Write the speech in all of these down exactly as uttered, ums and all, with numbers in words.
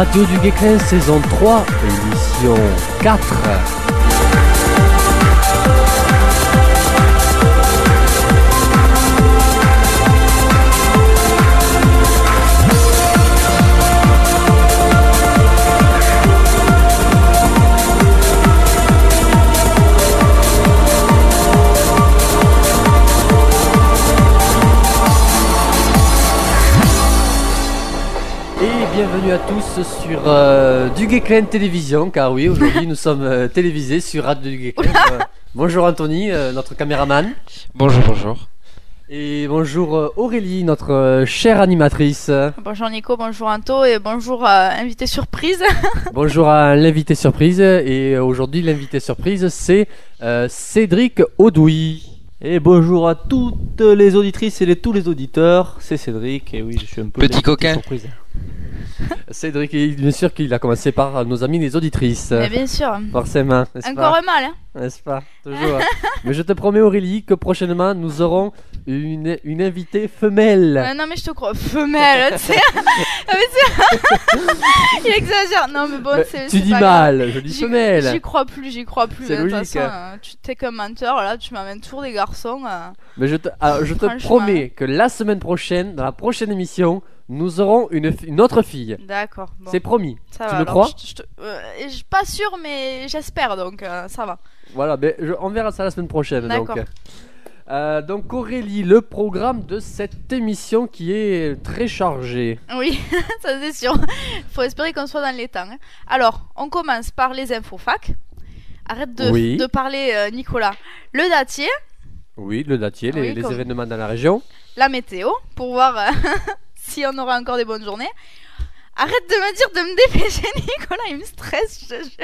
Radio du Guesclin, saison trois, émission quatre. Bienvenue à tous sur euh, du Guesclin Télévision, car oui, aujourd'hui nous sommes euh, télévisés sur Radio du Guesclin. Euh, bonjour Anthony, euh, notre caméraman. Bonjour, bonjour. Et bonjour euh, Aurélie, notre euh, chère animatrice. Bonjour Nico, bonjour Anto et bonjour euh, invité surprise. Bonjour à l'invité surprise, et aujourd'hui l'invité surprise c'est euh, Cédric Audouy. Et bonjour à toutes les auditrices et les, tous les auditeurs, c'est Cédric, et oui je suis un peu petit coquin. Surprise. Cédric, bien sûr qu'il a commencé par nos amis les auditrices. Mais bien sûr. Forcément, n'est-ce Encore pas mal, hein. N'est-ce pas? Toujours. Mais je te promets Aurélie que prochainement nous aurons une, une invitée femelle. Euh, non mais je te crois, femelle, tu sais. Il exagère. Non mais bon, mais c'est. Tu c'est dis pas mal, grave. je dis J'y, femelle. J'y crois plus, j'y crois plus. C'est De toute logique. façon, euh, tu t'es qu'un menteur, là, tu m'amènes toujours des garçons. Euh... Mais je te, alors, je te promets que la semaine prochaine, dans la prochaine émission, nous aurons une, une autre fille. D'accord. Bon. C'est promis. Ça tu va, me crois? Je, je, te- euh, je suis pas sûre, mais j'espère, donc euh, ça va. Voilà, mais je, on verra ça la semaine prochaine. D'accord. Donc. Euh, donc Aurélie, le programme de cette émission qui est très chargé. Oui, ça c'est sûr. Faut espérer qu'on soit dans les temps. hein. Alors, on commence par les infos fac. Arrête de, Oui. de parler, euh, Nicolas. Le datier, Oui, le datier, les, Oui, les comme- événements dans la région. la météo, pour voir euh, si on aura encore des bonnes journées. Arrête de me dire de me dépêcher, Nicolas, il me stresse, je te jure.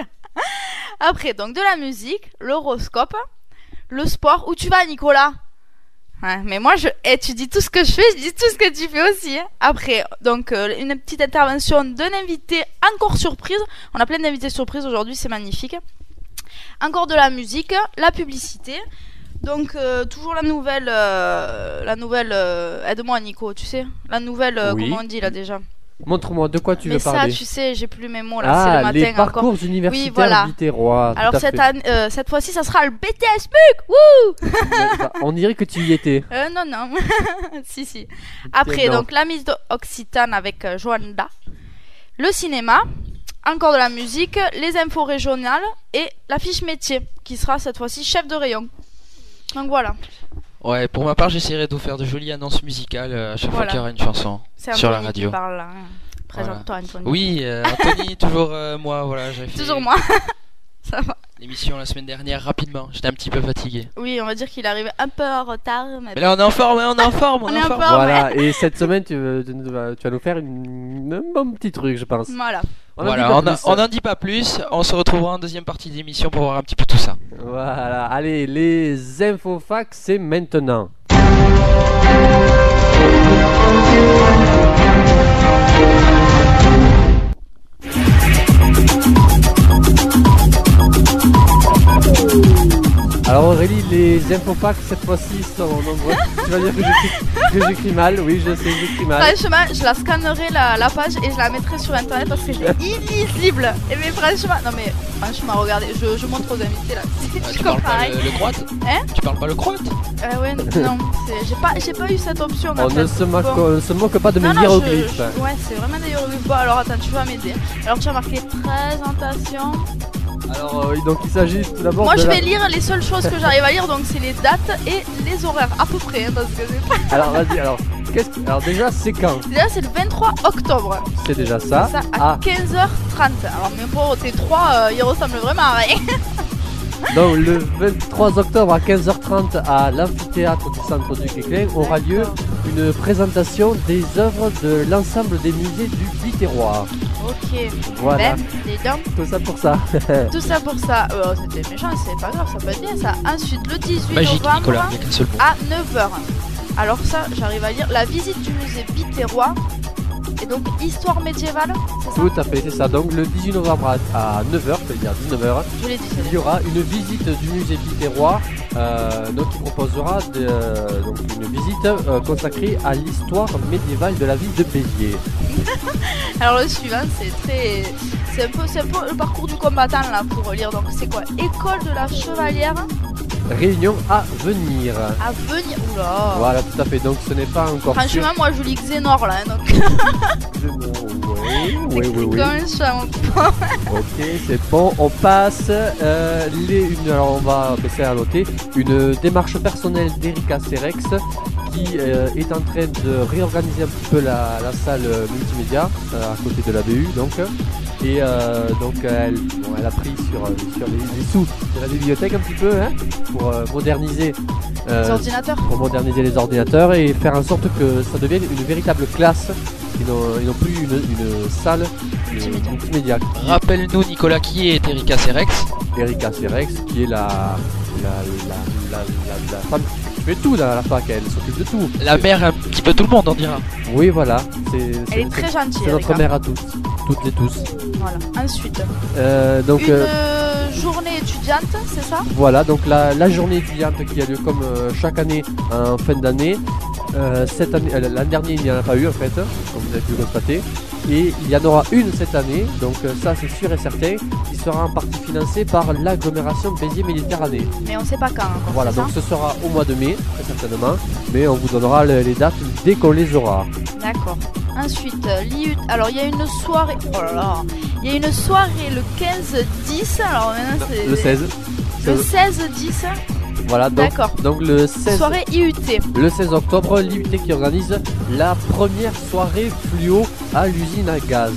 Après, donc de la musique, l'horoscope, le sport. Où tu vas, Nicolas? Ouais, mais moi, je, eh, tu dis tout ce que je fais, je dis tout ce que tu fais aussi. hein. Après, donc, euh, une petite intervention d'un invité encore surprise. On a plein d'invités surprises aujourd'hui, c'est magnifique. Encore de la musique, la publicité. Donc, euh, toujours la nouvelle, euh, la nouvelle, euh, aide-moi Nico, tu sais, la nouvelle, euh, Oui. comment on dit là déjà? Montre-moi de quoi tu Mais veux ça, parler. tu sais, j'ai plus mes mots là, Ah, c'est le matin les parcours encore. universitaires Oui, voilà. biterrois. tout Alors à cette, fait. année, euh, cette fois-ci, ça sera le B T S M U C. Wouh! Mais, bah, on dirait que tu y étais. Euh, non, non. si, si. Après, non. donc, la mise d'Occitane avec euh, Joanda. Le cinéma. Encore de la musique. Les infos régionales. Et la fiche métier, qui sera cette fois-ci chef de rayon. Donc voilà. Ouais, pour ma part, j'essaierai de vous faire de jolies annonces musicales euh, à chaque Voilà. fois qu'il y aura une chanson C'est sur la Anthony radio. qui parle là. hein. Présente-toi, Anthony. Oui, euh, Anthony, toujours euh, moi, voilà, j'avais fait Toujours moi. Ça va. l'émission la semaine dernière rapidement. J'étais un petit peu fatigué. Oui, on va dire qu'il arrive un peu en retard. Mais, Mais là, on est en forme, hein, on est en forme, on, On est est en en forme. forme. Voilà, et cette semaine, tu, veux- tu vas tu vas nous faire une, un bon petit truc, je pense. Voilà. On en Voilà, dit pas on plus. a- on n'en dit pas plus. On se retrouvera en deuxième partie de l'émission pour voir un petit peu tout ça. Voilà, allez, les infos fac, c'est maintenant. Alors Aurélie, les infos fac cette fois-ci sont nombreuses. Tu vas dire que j'écris, que j'écris mal, oui je sais, j'écris mal. Franchement, je la scannerai la, la page et je la mettrai sur internet parce que c'est illisible. Et mais franchement, non mais franchement, regardez, je, je montre aux invités là. Ah, Je tu parles pas pareil. le, le croate Hein Tu parles pas le croate Euh, ouais, non, c'est- j'ai pas, j'ai pas eu cette option. en On fait. ne se moque, Bon. on ne se moque pas de mes Non, non, hiéroglyphes. je- je- ouais, c'est vraiment des hiéroglyphes. Bon, alors attends, tu vas m'aider. Alors tu as marqué présentation. Alors euh, oui, donc il s'agit tout d'abord Moi, de je la- vais lire les seules choses que j'arrive à lire, donc c'est les dates et les horaires à peu près, hein, parce que c'est pas. Alors vas-y, alors, qu'est-ce que... alors déjà c'est quand? Déjà, c'est le vingt-trois octobre. C'est déjà ça. Ça à Ah, quinze heures trente. Alors, mes pauvres, tes trois, euh, ils ressemblent vraiment à rien. donc le vingt-trois octobre à quinze heures trente à l'amphithéâtre du centre du Guesclin aura lieu une présentation des œuvres de l'ensemble des musées du Biterrois. Ok. Voilà. Ben, dis donc. Tout ça pour ça. Tout ça pour ça. Euh, C'était méchant, c'est pas grave, ça peut être bien ça. Ensuite, le dix-huit Magique, novembre Nicolas, il n'y a qu'un seul mot. à neuf heures. Alors ça, j'arrive à lire la visite du musée Biterrois Et donc, histoire médiévale, c'est ça? Tout à fait, c'est ça. Donc le dix-huit novembre à, à neuf heures, c'est-à-dire dix-neuf heures, Je l'ai dit. il y aura une visite du musée Biterrois, euh, donc qui proposera de, euh, donc une visite euh, consacrée à l'histoire médiévale de la ville de Béziers. Alors le suivant, c'est très, c'est un peu, c'est un peu le parcours du combattant là pour lire. Donc c'est quoi? École de la chevalière Réunion à venir. à venir. Oula. Voilà, tout à fait. Donc ce n'est pas encore Franchement, moi je lis Xénor là, hein, donc sûr. Oui, oui, oui, oui. comme un chat, mon pauvre. Ok, c'est bon. On passe. Euh, les, une, alors on va baisser à noter une démarche personnelle d'Erika Cerex qui euh, est en train de réorganiser un petit peu la, la salle euh, multimédia euh, à côté de la B U donc. Et euh, donc elle, bon, elle a pris sur, euh, sur les, les sous de la bibliothèque un petit peu hein, pour euh, moderniser euh, Les ordinateurs. pour moderniser les ordinateurs et faire en sorte que ça devienne une véritable classe et non, et non plus une, une salle euh, Multimédia. multimédia. Rappelle-nous, Nicolas, qui est Erika Cerex? Erika Cerex qui est la, la, la, la, la, la femme qui fait tout dans la fac, elle s'occupe de tout. La mère, un petit peu tout le monde, on dira. Oui voilà, c'est, Elle c'est, est très c'est- gentille. c'est notre Erika. mère à tous, toutes et tous. Voilà. Ensuite, Euh, donc une euh, euh, journée étudiante, c'est ça? Voilà, donc la, la journée étudiante qui a lieu comme euh, chaque année en fin d'année. Euh, cette année, euh, l'année dernière, il n'y en a pas eu en fait, comme vous avez pu le constater. Et il y en aura une cette année, donc euh, ça c'est sûr et certain, qui sera en partie financée par l'agglomération Béziers-Méditerranée. Mais on sait pas quand encore. Voilà, c'est donc ça ce sera au mois de mai, très certainement, mais on vous donnera le- les dates dès qu'on les aura. D'accord. Ensuite, euh, l'I U T. Alors, il y a une soirée. Oh là là. Il y a une soirée le quinze dix. Alors, maintenant, c'est. Le seize. Le seize dix. Voilà, donc, D'accord. donc le seize. Soirée I U T. Le seize octobre, l'I U T qui organise la première soirée fluo à l'usine à gaz.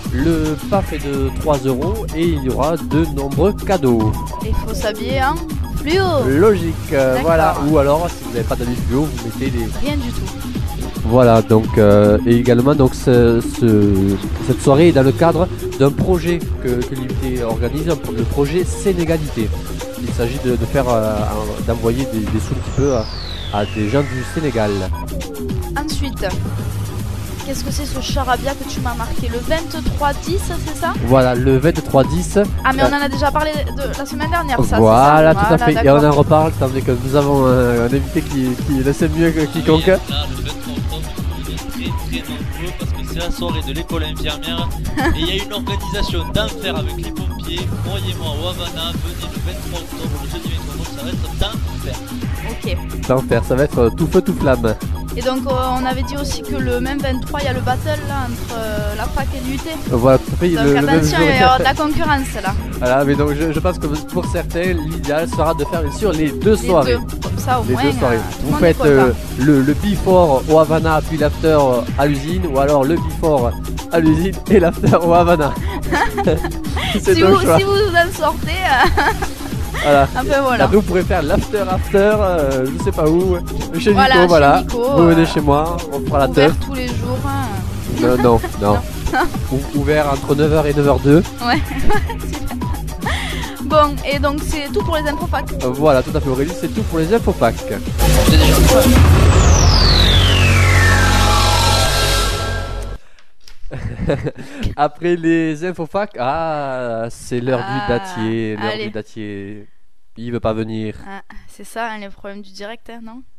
Le paff est de trois euros et il y aura de nombreux cadeaux. Il faut s'habiller en fluo. Logique, euh, D'accord. voilà. Ou alors, si vous n'avez pas d'habits fluo, vous mettez des... Rien du tout. Voilà, donc, euh, et également, donc, ce- ce- cette soirée est dans le cadre d'un projet que, que l'I U T organise, le projet Sénégalité. Il s'agit de, de faire, euh, un- d'envoyer des, des sous un petit peu à, à des gens du Sénégal. Ensuite, qu'est-ce que c'est ce charabia que tu m'as marqué? Le vingt-trois dix, c'est ça? Voilà, le vingt-trois dix. Ah, mais on en a déjà parlé de la semaine dernière, ça. c'est ça Voilà, tout à Voilà, fait. Et on d'accord. en reparle, tandis que nous avons un, un invité qui, qui le sait mieux que quiconque. Oui, là, le vingt-trois octobre, vous êtes très très nombreux parce que c'est la soirée de l'école infirmière et il y a une organisation d'enfer avec les pompiers. Croyez-moi, au Havana, venez le vingt-trois octobre, le jeudi vingt-trois octobre, ça va être d'enfer. Ok. D'enfer, ça va être tout feu, tout flamme. Et donc, euh, on avait dit aussi que le même vingt-trois, il y a le battle là entre euh, la fac et l'U T. Voilà, tout à fait. Donc, le, le même attention, jour. il va y avoir de la concurrence là. Voilà, mais donc je, je pense que pour certains, l'idéal sera de faire bien sûr les deux Les soirées. deux. Comme ça, au Les moins, deux soirées. euh, tout le Vous monde est faites content. euh, le, le before au Havana puis l'after à l'usine, ou alors le before à l'usine et l'after au Havana. C'est si, ton vous, choix. si vous vous en sortez, euh, Voilà. un peu voilà. Là, vous pourrez faire l'after after, euh, je sais pas où, chez Voilà, Nico, chez voilà. Nico, vous venez euh, chez moi, on fera la Ouvert teuf. tous les jours. hein. Non, non, non. Ou- Ouvert entre neuf heures et neuf heures deux. Ouais, super. Bon, et donc c'est tout pour les infos fac. Euh, voilà, tout à fait Aurélie, c'est tout pour les infos fac. J'ai déjà Après les infos fac, ah, c'est l'heure Ah, du datier, l'heure allez. du datier. Il veut pas venir. Ah, c'est ça, hein, les problèmes du direct, hein, non?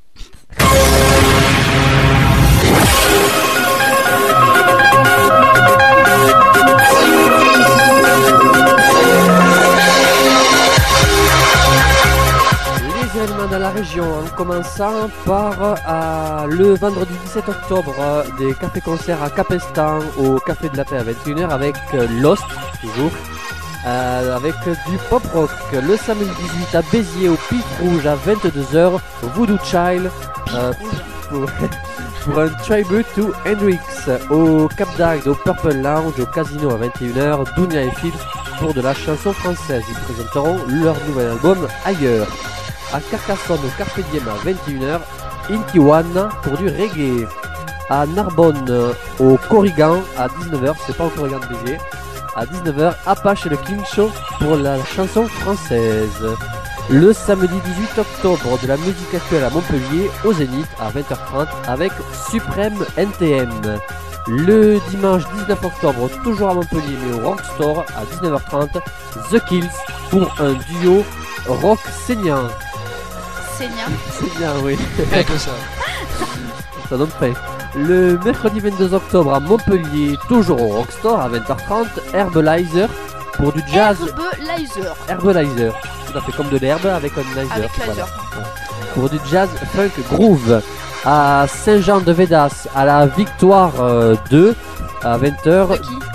Les événements dans la région, en commençant par euh, le vendredi dix-sept octobre, euh, des cafés-concerts à Capestan au Café de la Paix à vingt et une heures avec euh, Lost, toujours, euh, avec euh, du pop rock. Le samedi dix-huit à Béziers au Pif Rouge à vingt-deux heures, Voodoo Child euh, pour, pour un tribute to Hendrix. Au Cap d'Agde, au Purple Lounge, au Casino à vingt et une heures, Dunia et Phil pour de la chanson française. Ils présenteront leur nouvel album Ailleurs. À Carcassonne au Carpe Diem à vingt et une heures, Inti One pour du reggae. À Narbonne euh, au Corrigan à dix-neuf heures, c'est pas au Corrigan de Béziers, à dix-neuf heures, Apache et le King Show pour la chanson française. Le samedi dix-huit octobre, de la musique actuelle à Montpellier au Zénith à vingt heures trente avec Suprême N T M. Le dimanche dix-neuf octobre, toujours à Montpellier, mais au Rockstore à dix-neuf heures trente, The Kills pour un duo rock saignant. Seigneur. Saignant, oui. Rien que ça. Ça donne prêt. Le mercredi vingt-deux octobre à Montpellier, toujours au Rockstore à vingt heures trente, Herbalizer pour du jazz. Herbalizer. Herbalizer. Tout à fait comme de l'herbe avec un laser. Avec voilà. laser. Pour du jazz funk groove à Saint-Jean-de-Védas à la Victoire euh, deux à vingt heures. De qui Non,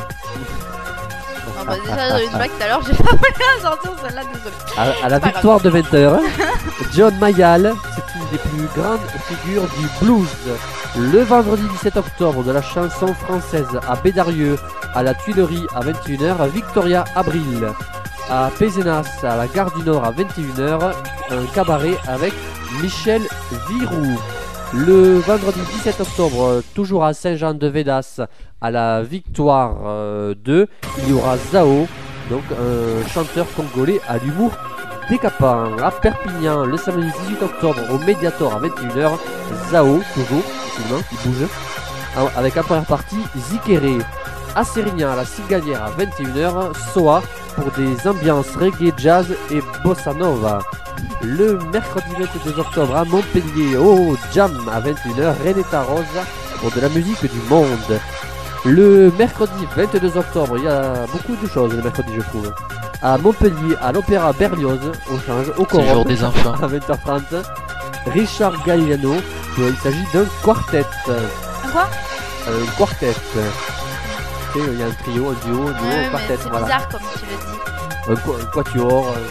bah déjà j'avais une blague tout à l'heure, j'ai pas voulu la sortir celle-là, désolé. À, à la C'est pas Victoire de vingt heures. John Mayall, c'est une des plus grandes figures du blues. Le vendredi dix-sept octobre de la chanson française à Bédarieux, à la Tuilerie à vingt et une heures, Victoria Abril. À Pézenas, à la Gare du Nord à vingt et une heures, un cabaret avec Michel Virou. Le vendredi dix-sept octobre, toujours à Saint-Jean-de-Védas, à la Victoire euh, deux, il y aura Zao, donc un chanteur congolais à l'humour décapant. À Perpignan, le samedi dix-huit octobre, au Mediator à vingt et une heures, Zao, toujours, effectivement, il bouge, avec en première partie Zikéré. À Sérignan, à la Cigalière à vingt et une heures, Soa pour des ambiances reggae, jazz et bossa nova. Le mercredi vingt-deux octobre à Montpellier, au Jam à vingt et une heures, Renetta Rosa pour de la musique du monde. Le mercredi vingt-deux octobre, il y a beaucoup de choses le mercredi je trouve. À Montpellier, à l'Opéra Berlioz, au change, au C'est le jour Coron, des enfants. à vingt heures trente, Richard Galliano, il s'agit d'un quartet. Un quoi Un quartet. Tu sais, il y a un trio, un duo, un duo, Ouais, un mais quartet, c'est voilà. bizarre comme tu le dis. Un, qu- un quatuor. euh,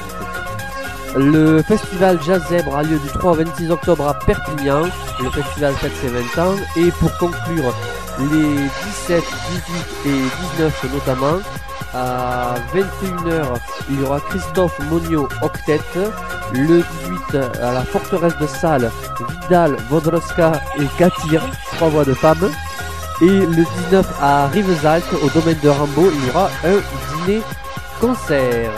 Le festival Jazz Zèbre a lieu du trois au vingt-six octobre à Perpignan. Le festival fête ses vingt ans. Et pour conclure, les dix-sept, dix-huit et dix-neuf notamment, à vingt et une heures, il y aura Christophe Monio Octet. Le dix-huit à la forteresse de Salles, Vidal, Vodroska et Katir, trois voix de femmes. Et le dix-neuf à Rivesaltes, au domaine de Rambaud, il y aura un dîner concert.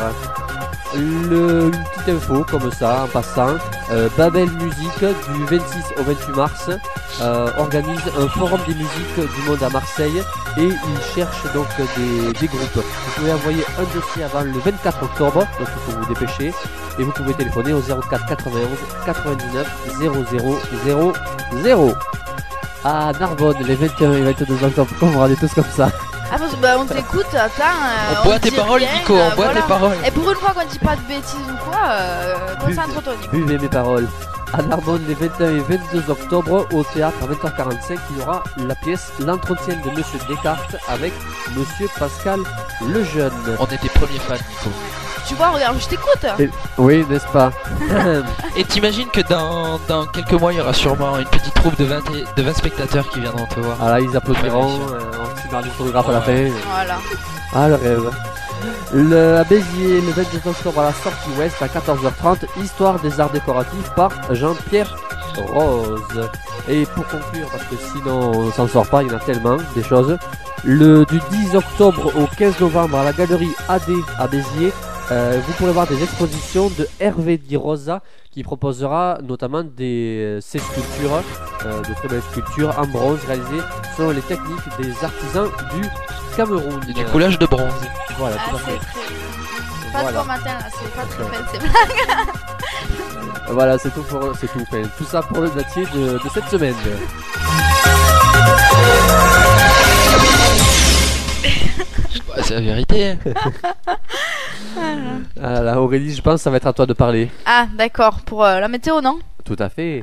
Le, une petite info comme ça en passant, euh, Babel Musique du vingt-six au vingt-huit mars euh, organise un forum des musiques du monde à Marseille et il cherche donc des, des groupes. Vous pouvez envoyer un dossier avant le vingt-quatre octobre, donc il faut vous dépêcher, et vous pouvez téléphoner au zéro quatre quatre-vingt-onze quatre-vingt-dix-neuf zéro zéro zéro zéro. À Narbonne les vingt et un et vingt-deux octobre, on va aller tous comme ça. Ah, parce que bah, on t'écoute, attends. euh, On boit dit tes paroles, rien, Nico, euh, on boit voilà. tes paroles. Et pour une fois qu'on dit pas de bêtises ou quoi, euh, concentre-toi, Nico. Buvez mes paroles. À Narbonne les vingt et un et vingt-deux octobre au théâtre à vingt heures quarante-cinq, il y aura la pièce L'entretien de Monsieur Descartes avec Monsieur Pascal Lejeune. On est tes premiers fans, Nico. Tu vois, regarde, je t'écoute. Et- Oui, n'est-ce pas? Et t'imagines que dans, dans quelques mois, il y aura sûrement une petite troupe de vingt, et- de vingt spectateurs qui viendront te voir. Ah là, ils applaudiront, Ouais, euh, on signera l'autographe à la fin. Voilà. Ah, le rêve. Le, à Béziers, le vingt-deux octobre à la sortie ouest à quatorze heures trente, Histoire des arts décoratifs par Jean-Pierre Rose. Et pour conclure, parce que sinon on s'en sort pas, il y en a tellement des choses. Le, du dix octobre au quinze novembre à la galerie A D à Béziers, euh, vous pourrez voir des expositions de Hervé Di Rosa qui proposera notamment des, ses sculptures, euh, de très belles sculptures en bronze réalisées selon les techniques des artisans du Cameroun. Et du coulage de bronze. Voilà, Ah, tout à c'est fait. très. Pas Voilà. de bon matin là, c'est pas très Ok. fun, c'est blague. Voilà, c'est tout pour c'est tout. Enfin, tout ça pour le dossier de, de cette semaine. Ouais, c'est la vérité. Voilà, Aurélie, je pense que ça va être à toi de parler. Ah, d'accord, pour euh, la météo, non? Tout à fait.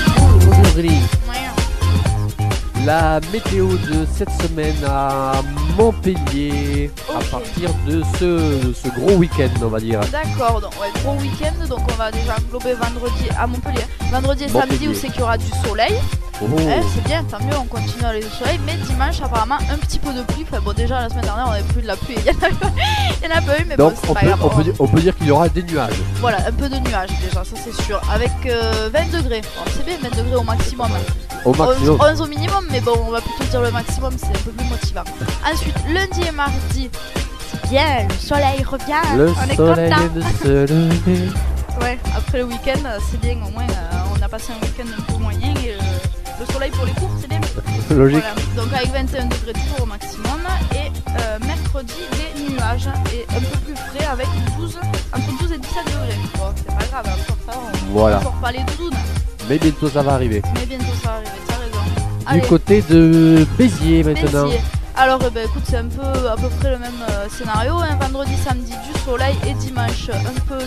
Aurélie, Ouais. la météo de cette semaine à Montpellier à Ok. partir de ce, de ce gros week-end, on va dire. D'accord, donc ouais, gros week-end, donc on va déjà englober vendredi à Montpellier. Vendredi et samedi Montpellier. où c'est qu'il y aura du soleil. Oh. Eh, c'est bien, tant mieux, on continue à aller au soleil. Mais dimanche, apparemment, un petit peu de pluie. Enfin, bon, déjà la semaine dernière, on avait plus de la pluie. Il y en a, il y en a pas eu, mais Donc bon, c'est on pas peut, grave. on, peut dire, on peut dire qu'il y aura des nuages. Voilà, un peu de nuages déjà, ça c'est sûr. Avec euh, vingt degrés. Bon, c'est bien, vingt degrés au maximum. Au maximum. onze, onze au minimum, mais bon, on va plutôt dire le maximum, c'est un peu plus motivant. Ensuite, lundi et mardi, c'est bien, le soleil revient. Le on est soleil content. vient de se lever. Ouais, après le week-end, euh, c'est bien, au moins euh, on a passé un week-end un peu moyen et euh, le soleil pour les cours, c'est bien. Logique. Voilà. Donc avec vingt et un degrés toujours au maximum. Et euh, mercredi, des nuages et un peu plus frais avec douze, entre douze et dix-sept degrés. Bon, c'est pas grave, encore ça, on Voilà. on sort pas les doudounes. Mais bientôt ça va arriver. Mais bientôt ça va arriver, t'as raison. Du Allez, côté de Béziers maintenant. Béziers. Alors eh ben, écoute, c'est un peu à peu près le même euh, scénario, hein. Vendredi, samedi du soleil et dimanche un peu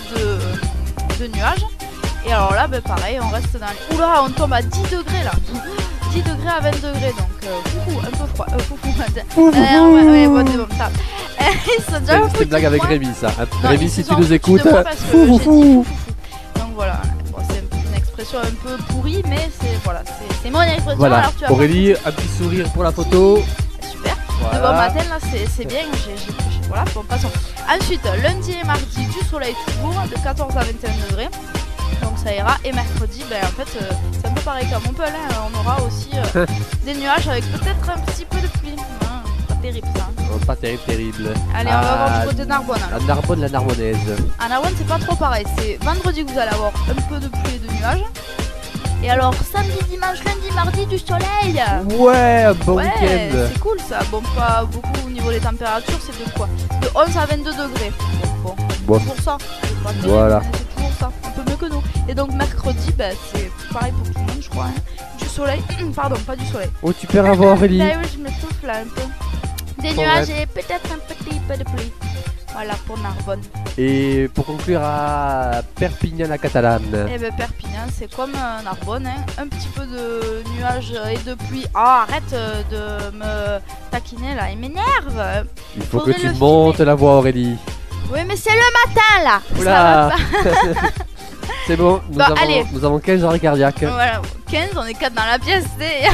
de, de nuages. Et alors là, ben, pareil, on reste dans les... Oula, on tombe à dix degrés là. dix degrés à vingt degrés, donc euh, foufou, un peu froid. Euh, foufou, Foufou. euh, ouais, ouais, bon, c'est bon, ça. Ils sont déjà C'est foutus une blague avec de moi. Rémi ça. hein. Non, Rémi ils si se tu sont nous foutus écoutes. de moi parce que Fou, j'ai fou, dit fou. foufou. Donc voilà, bon, c'est une expression un peu pourrie, mais c'est voilà, c'est c'est mon expression. Voilà. Alors tu vas Aurélie, pas- un petit sourire pour la photo. Super. De bon Voilà. matin là, c'est c'est bien. J'ai j'ai- j'ai- voilà, bon passons. Ensuite, lundi et mardi du soleil toujours, de quatorze à vingt et un degrés. Donc ça ira. Et mercredi, ben en fait, euh, c'est un peu pareil qu'à Montpellier. Hein. On aura aussi euh, des nuages avec peut-être un petit peu de pluie. Hein, pas terrible ça. Oh, pas terrible, terrible. Allez, on va voir Ah, du côté de Narbonne. La Narbonne, la Narbonnaise. À Narbonne, c'est pas trop pareil. C'est vendredi que vous allez avoir un peu de pluie et de nuages. Et alors, samedi, dimanche, lundi, mardi, du soleil. Ouais, un bon Ouais, week-end. c'est cool ça. Bon, pas beaucoup au niveau des températures, c'est de quoi De onze à vingt-deux degrés. Bon, Bon. pour ça. C'est pas terrible, Voilà. mais c'est toujours ça. Un peu mieux que nous. Et donc, mercredi, bah, c'est pareil pour tout le monde, je crois. hein. Du soleil. Pardon, pas du soleil. Oh, tu perds avoir Aurélie. Bah oui, je m'étouffe là un peu. Des Bon, nuages bref. et peut-être un petit peu de pluie. Voilà pour Narbonne. Et pour conclure à Perpignan la Catalane. Eh ben Perpignan, c'est comme euh, Narbonne, hein. Un petit peu de nuages et de pluie. Ah, arrête euh, de me taquiner là, il m'énerve. Il faut faudrait que tu le montes la voix Aurélie. Oui, mais c'est le matin là. Ça Oula. va pas. C'est bon, nous, Bah, avons, allez. nous avons quinze arrêts cardiaques. Voilà, quinze, on est quatre dans la pièce. c'est-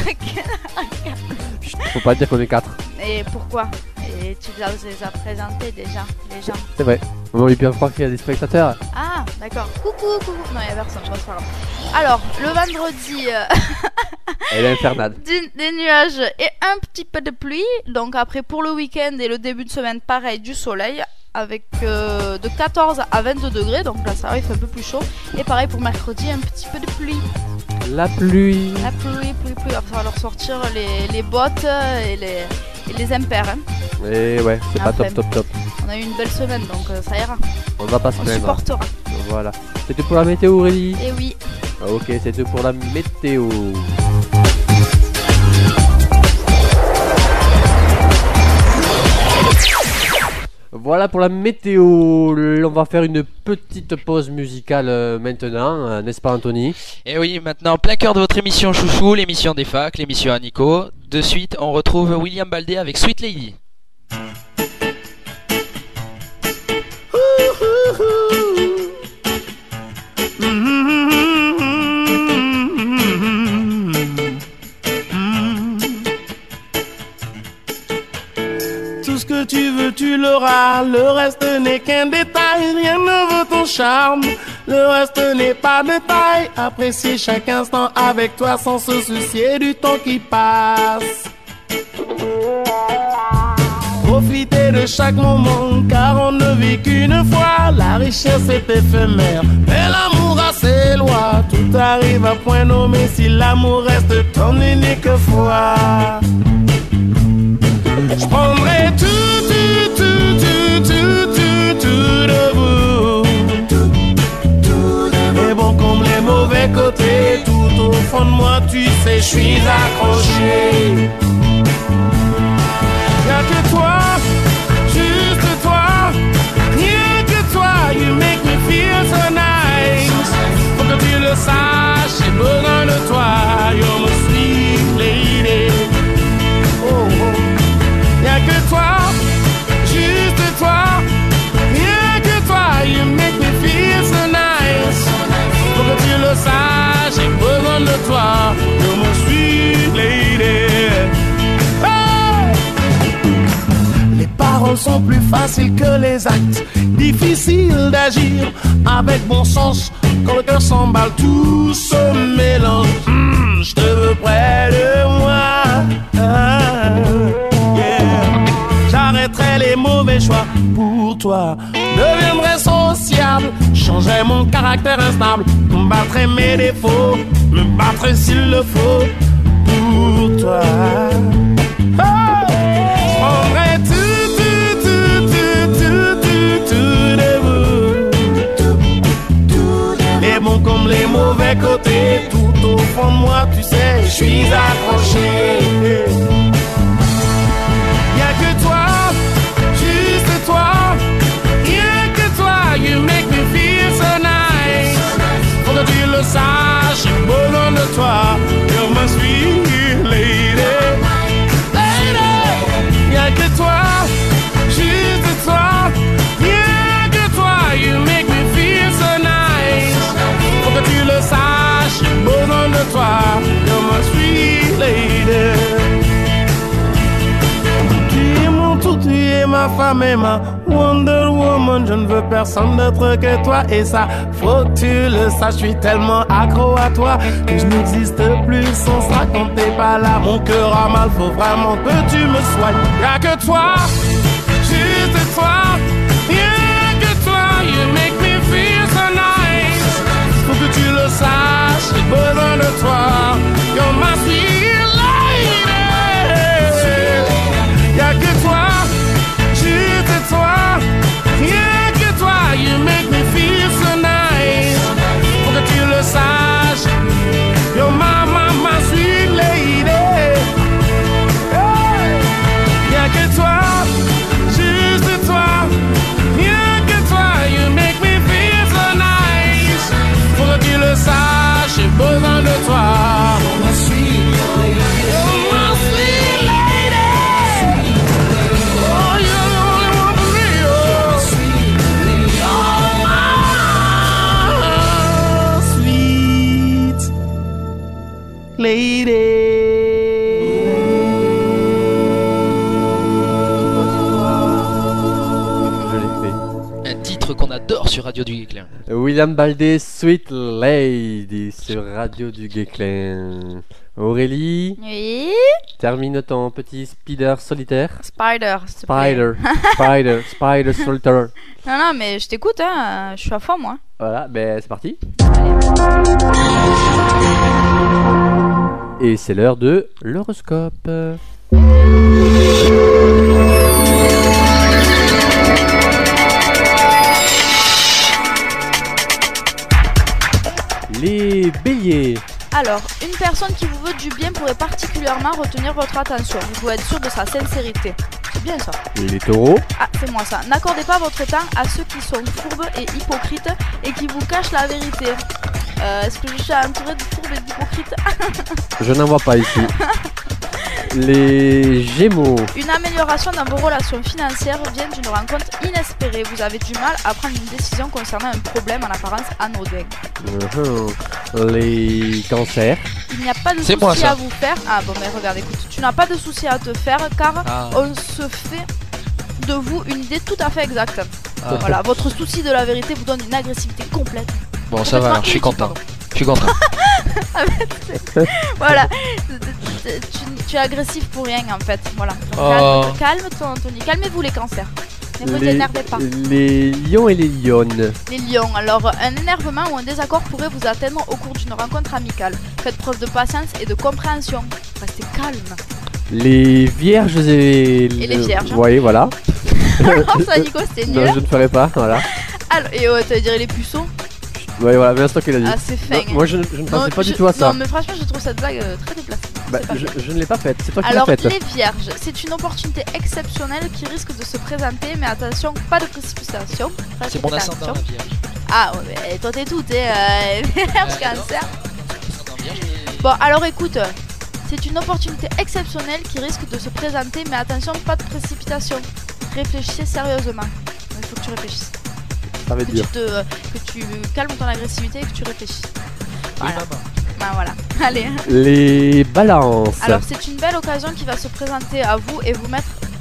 Chut, faut pas dire qu'on est quatre. Et pourquoi? Et tu les as présentés déjà, les gens. C'est vrai. On aurait bien croire qu'il y a des spectateurs. Ah, d'accord. Coucou, coucou. Non, il y a personne, je pense pas. Alors, le vendredi, euh, Elle est infernale. du- des nuages et un petit peu de pluie. Donc après, pour le week-end et le début de semaine, pareil, du soleil. Avec euh, de quatorze à vingt-deux degrés. Donc là, ça va, il fait un peu plus chaud. Et pareil pour mercredi, un petit peu de pluie. La pluie. La pluie, pluie, pluie. Il va falloir leur sortir les, les bottes et les, et les impairs. hein. Et ouais, c'est pas Enfin. top, top, top. On a eu une belle semaine, donc euh, ça ira. On va pas se On plaindre. supportera. Voilà. C'est tout pour la météo Aurélie. Et oui. Ok, c'est tout pour la météo. Voilà pour la météo. On va faire une petite pause musicale euh, maintenant, euh, n'est-ce pas Anthony? Et oui, maintenant, plein cœur de votre émission chouchou, l'émission des facs, l'émission à Nico. De suite, on retrouve William Baldé avec Sweet Lady. Tout ce que tu veux, tu l'auras. Le reste n'est qu'un détail. Rien ne vaut ton charme. Le reste n'est pas de taille. Apprécier chaque instant avec toi sans se soucier du temps qui passe. Profiter de chaque moment, car on ne vit qu'une fois. La richesse est éphémère, mais l'amour a ses lois. Tout arrive à point nommé si l'amour reste ton unique foi. Je prendrai tout, tout, tout, tout, tout, tout, tout de vous. Et bon comme les mauvais côtés, tout au fond de moi, tu sais, je suis accroché. Y'a que toi, juste toi, rien que toi, you make me feel so nice. Faut que tu le saches, j'ai besoin de toi, you're my sweet lady. Oh, oh. Y'a que toi, paroles sont plus faciles que les actes. Difficile d'agir avec bon sens quand le cœur s'emballe, tout se mélange. Mmh, je te veux près de moi. Ah, yeah. J'arrêterai les mauvais choix pour toi. Deviendrai sociable, changerai mon caractère instable, combattrai mes défauts, me battrai s'il le faut pour toi. Oh, je prendrai tout, tout, tout, tout, tout, tout, tout de vous. Les bons comme les mauvais côtés, tout au fond de moi, tu sais, je suis accroché. Y'a que toi, juste toi. You make me feel so nice. Faut que tu le saches, j'ai besoin de toi. You're my sweet lady. Lady, y'a que toi, juste toi. Y'a que toi, you make me feel so nice. Faut que tu le saches, j'ai besoin de toi. You're my sweet lady. Tu es mon tout, tu es ma femme et ma Wonder Woman, je ne veux personne d'autre que toi. Et ça, faut que tu le saches, je suis tellement accro à toi que je n'existe plus sans ça. Quand t'es pas là, mon cœur a mal, faut vraiment que tu me soignes. Y'a que toi, juste toi. Y'a que toi, you make me feel so nice. Faut que tu le saches, j'ai besoin de toi. You're my sweet lady. Y'a que toi, juste toi. Y'a que toi, you make me feel so nice. Faut que tu le saches, you're my, my, my sweet lady. Hey. Y'a que toi, juste toi. Y'a que toi, you make me feel so nice. Faut que tu le saches, j'ai besoin de toi. You're my sweet lady. You're my sweet lady. Oh, you're the only one for me. Oh, sweet lady. Oh, my sweet lady. Je l'ai fait. Un titre qu'on adore sur Radio du Guesclin. William Baldé, Sweet Lady sur Radio du Guesclin. Aurélie, Oui. termine ton petit spider solitaire. Spider, s'il te plaît. Spider, spider, spider solitaire. Non, non, mais je t'écoute, hein. Je suis à fond, moi. Voilà, ben c'est parti. Et c'est l'heure de l'horoscope. Les béliers. Alors, une personne qui vous veut du bien pourrait particulièrement retenir votre attention. Vous pouvez être sûr de sa sincérité. C'est bien ça. Les taureaux. Ah, c'est moi ça. N'accordez pas votre temps à ceux qui sont fourbes et hypocrites et qui vous cachent la vérité. Euh, est-ce que je suis entourée de fourbes et d'hypocrites? Je n'en vois pas ici. Les gémeaux. Une amélioration dans vos relations financières vient d'une rencontre inespérée. Vous avez du mal à prendre une décision concernant un problème en apparence anodin. Uhum. Les cancers. Il n'y a pas de C'est moi, souci ça. à vous faire. Ah bon, mais regarde, écoute, tu n'as pas de souci à te faire car Ah. on se fait de vous une idée tout à fait exacte. Ah. Voilà, votre souci de la vérité vous donne une agressivité complète. Bon, ça va, alors, je suis content. Je suis content. Voilà, tu, tu es agressif pour rien en fait. Voilà. Donc, Oh. calme, calme-toi, Anthony. Calmez-vous les cancers. Ne vous Les, énervez pas. les lions et les lionnes. Les lions, alors un énervement ou un désaccord pourrait vous atteindre au cours d'une rencontre amicale. Faites preuve de patience et de compréhension. Restez calme. Les vierges et... Et les vierges. Oui, voilà. Alors ça, Nico, c'était nul. Non, je ne ferai pas, voilà. Alors, et ouais, tu vas dire les puceaux. Oui, voilà, bien sûr qu'il a dit. Ah, c'est fin. Non, moi, je, ne- je ne pensais Non, pas je- du tout à ça. Non, mais franchement, je trouve cette blague euh, très déplacée. Bah, C'est pas je, fait. je ne l'ai pas faite, c'est toi qui l'as Alors, faite. les vierges, c'est une opportunité exceptionnelle qui risque de se présenter, mais attention, pas de précipitation. Pas de C'est mon précipitation. ascendant, la vierge. Ah, ouais, mais toi, t'es tout, t'es euh, vierge, Euh, cancer. Ascendant vierge, mais- Bon, alors écoute, c'est une opportunité exceptionnelle qui risque de se présenter, mais attention, pas de précipitation. Réfléchissez sérieusement. Il faut que tu réfléchisses. Ça va être Que dur. tu, te, que tu calmes ton agressivité et que tu réfléchisses. Oui, Voilà. maman. Ben voilà, allez. Les balances. Alors c'est une belle occasion qui va se présenter à vous et vous mettre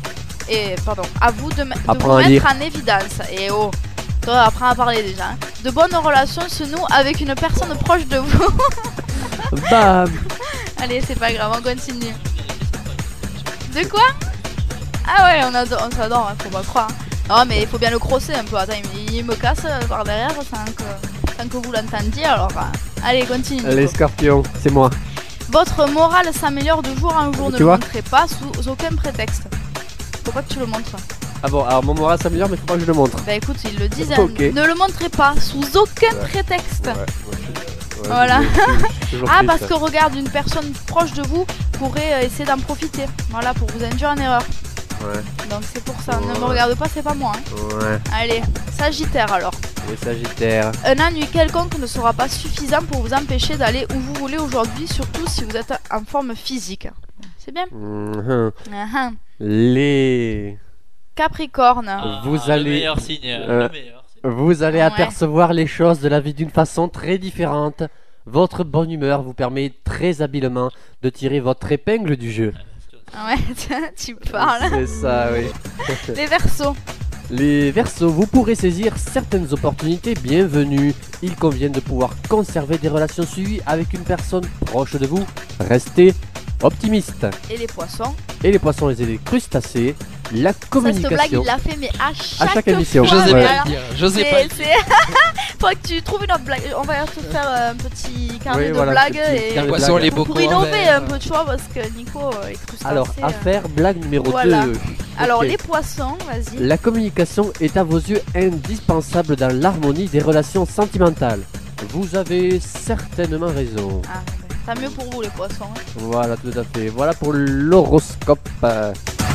et pardon, à vous de, me- de Apprends vous à mettre lire. en évidence. Et oh, toi apprends à parler déjà. hein. De bonnes relations se nouent avec une personne proche de vous. Bam. Allez, c'est pas grave, on continue. De quoi? Ah ouais, on adore, on s'adore, hein, faut pas croire. Non mais il faut bien le crosser un peu. Attends, il, il me casse euh, par derrière sans que, sans que vous l'entendiez. Alors, euh, allez, continue. Les Nico. scorpions, c'est moi. Votre morale s'améliore de jour en jour. Tu Ne le vois montrez pas sous aucun prétexte. Faut pas que tu le montres. Ah bon, alors mon moral s'améliore, mais faut pas que je le montre. Bah écoute, ils le disent. Ok. hein. Ne le montrez pas sous aucun Ouais. prétexte. Ouais, ouais, je- ouais, Voilà. je- je- je suis toujours Ah, triste. parce que regarde, une personne proche de vous pourrait euh, essayer d'en profiter. Voilà, pour vous induire en erreur. Ouais, Donc c'est pour ça. Ne me Ouais. regarde pas, c'est pas moi. hein. ouais. Allez, Sagittaire alors. Les sagittaires. Un ennui quelconque ne sera pas suffisant pour vous empêcher d'aller où vous voulez aujourd'hui, surtout si vous êtes en forme physique. C'est bien. Mhm. Ah, ah. Les... Capricorne. Ah, Vous le allez- meilleur signe, Euh, le meilleur signe. Vous allez Ouais. apercevoir les choses de la vie d'une façon très différente. Votre bonne humeur vous permet très habilement de tirer votre épingle du jeu. Ah ouais, tiens, tu parles. C'est ça, oui. Les Verseaux. Les Verseaux, vous pourrez saisir certaines opportunités bienvenues. Il convient de pouvoir conserver des relations suivies avec une personne proche de vous. Restez optimiste. Et les Poissons. Et les poissons et les crustacés, la Ça, cette blague, communication. il l'a fait, mais à chaque, chaque émission. fois. J'osais Ouais. mais pas alors, le dire. J'osais c'est- pas le dire. c'est- Faudrait que tu trouves une autre blague. On va te faire euh, un petit carnet Oui, de voilà, blagues petit et carnet de Poisson, blagues. les pour bocaux innover en verre. un peu, tu vois, parce que Nico euh, est crustacé. Alors, euh. affaire blague numéro Voilà. deux. Alors, Ok. les Poissons, vas-y. La communication est à vos yeux indispensable dans l'harmonie des relations sentimentales. Vous avez certainement raison. Ah, bah, tant mieux pour vous, les Poissons. hein. Voilà, tout à fait. Voilà pour l'horoscope. Euh,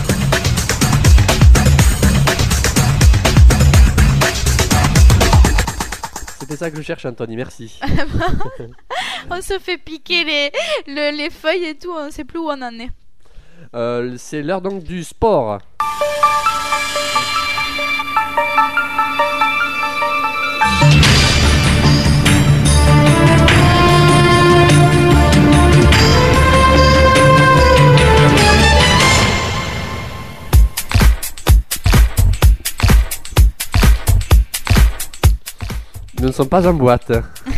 C'était ça que je cherche, Anthony, merci. On se fait piquer les, le- les feuilles et tout, on sait plus où on en est. Euh, C'est l'heure donc du sport. Nous ne sommes pas en boîte.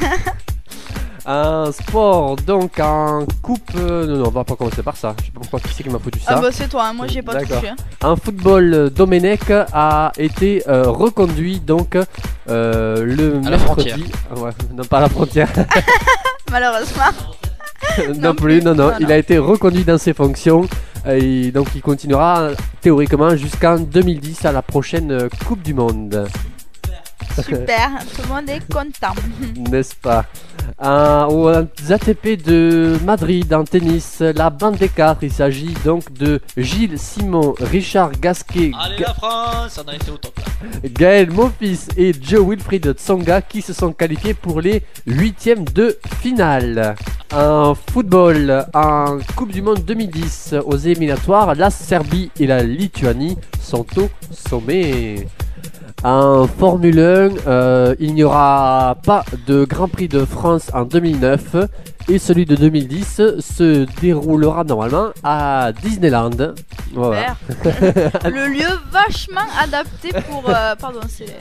Un sport, donc en coupe. euh, Non, non, on va pas commencer par ça. Je sais pas pourquoi qui c'est qui m'a foutu ça. Ah bah c'est toi, hein, moi j'y ai pas D'accord. touché. hein. En football, euh, Domenech a été euh, reconduit donc euh, le À la mercredi. frontière. Ah ouais, non, pas à la frontière. Malheureusement. non, Non plus, plus. non, non. Ah, Il non. a été reconduit dans ses fonctions. euh, Et donc il continuera théoriquement jusqu'en deux mille dix à la prochaine euh, Coupe du Monde. Super, tout le monde est content. N'est-ce pas? Un, Aux A T P de Madrid en tennis, la bande des quatre, il s'agit donc de Gilles Simon, Richard Gasquet, Allez Ga- la France, on a été au top là. Gaël Monfils et Joe Wilfried Tsonga qui se sont qualifiés pour les huitièmes de finale. En football, en Coupe du Monde deux mille dix, aux éliminatoires, la Serbie et la Lituanie sont au sommet. En Formule un, euh, il n'y aura pas de Grand Prix de France en deux mille neuf et celui de deux mille dix se déroulera normalement à Disneyland. Voilà. Super. Le lieu vachement adapté pour... euh, pardon, c'est...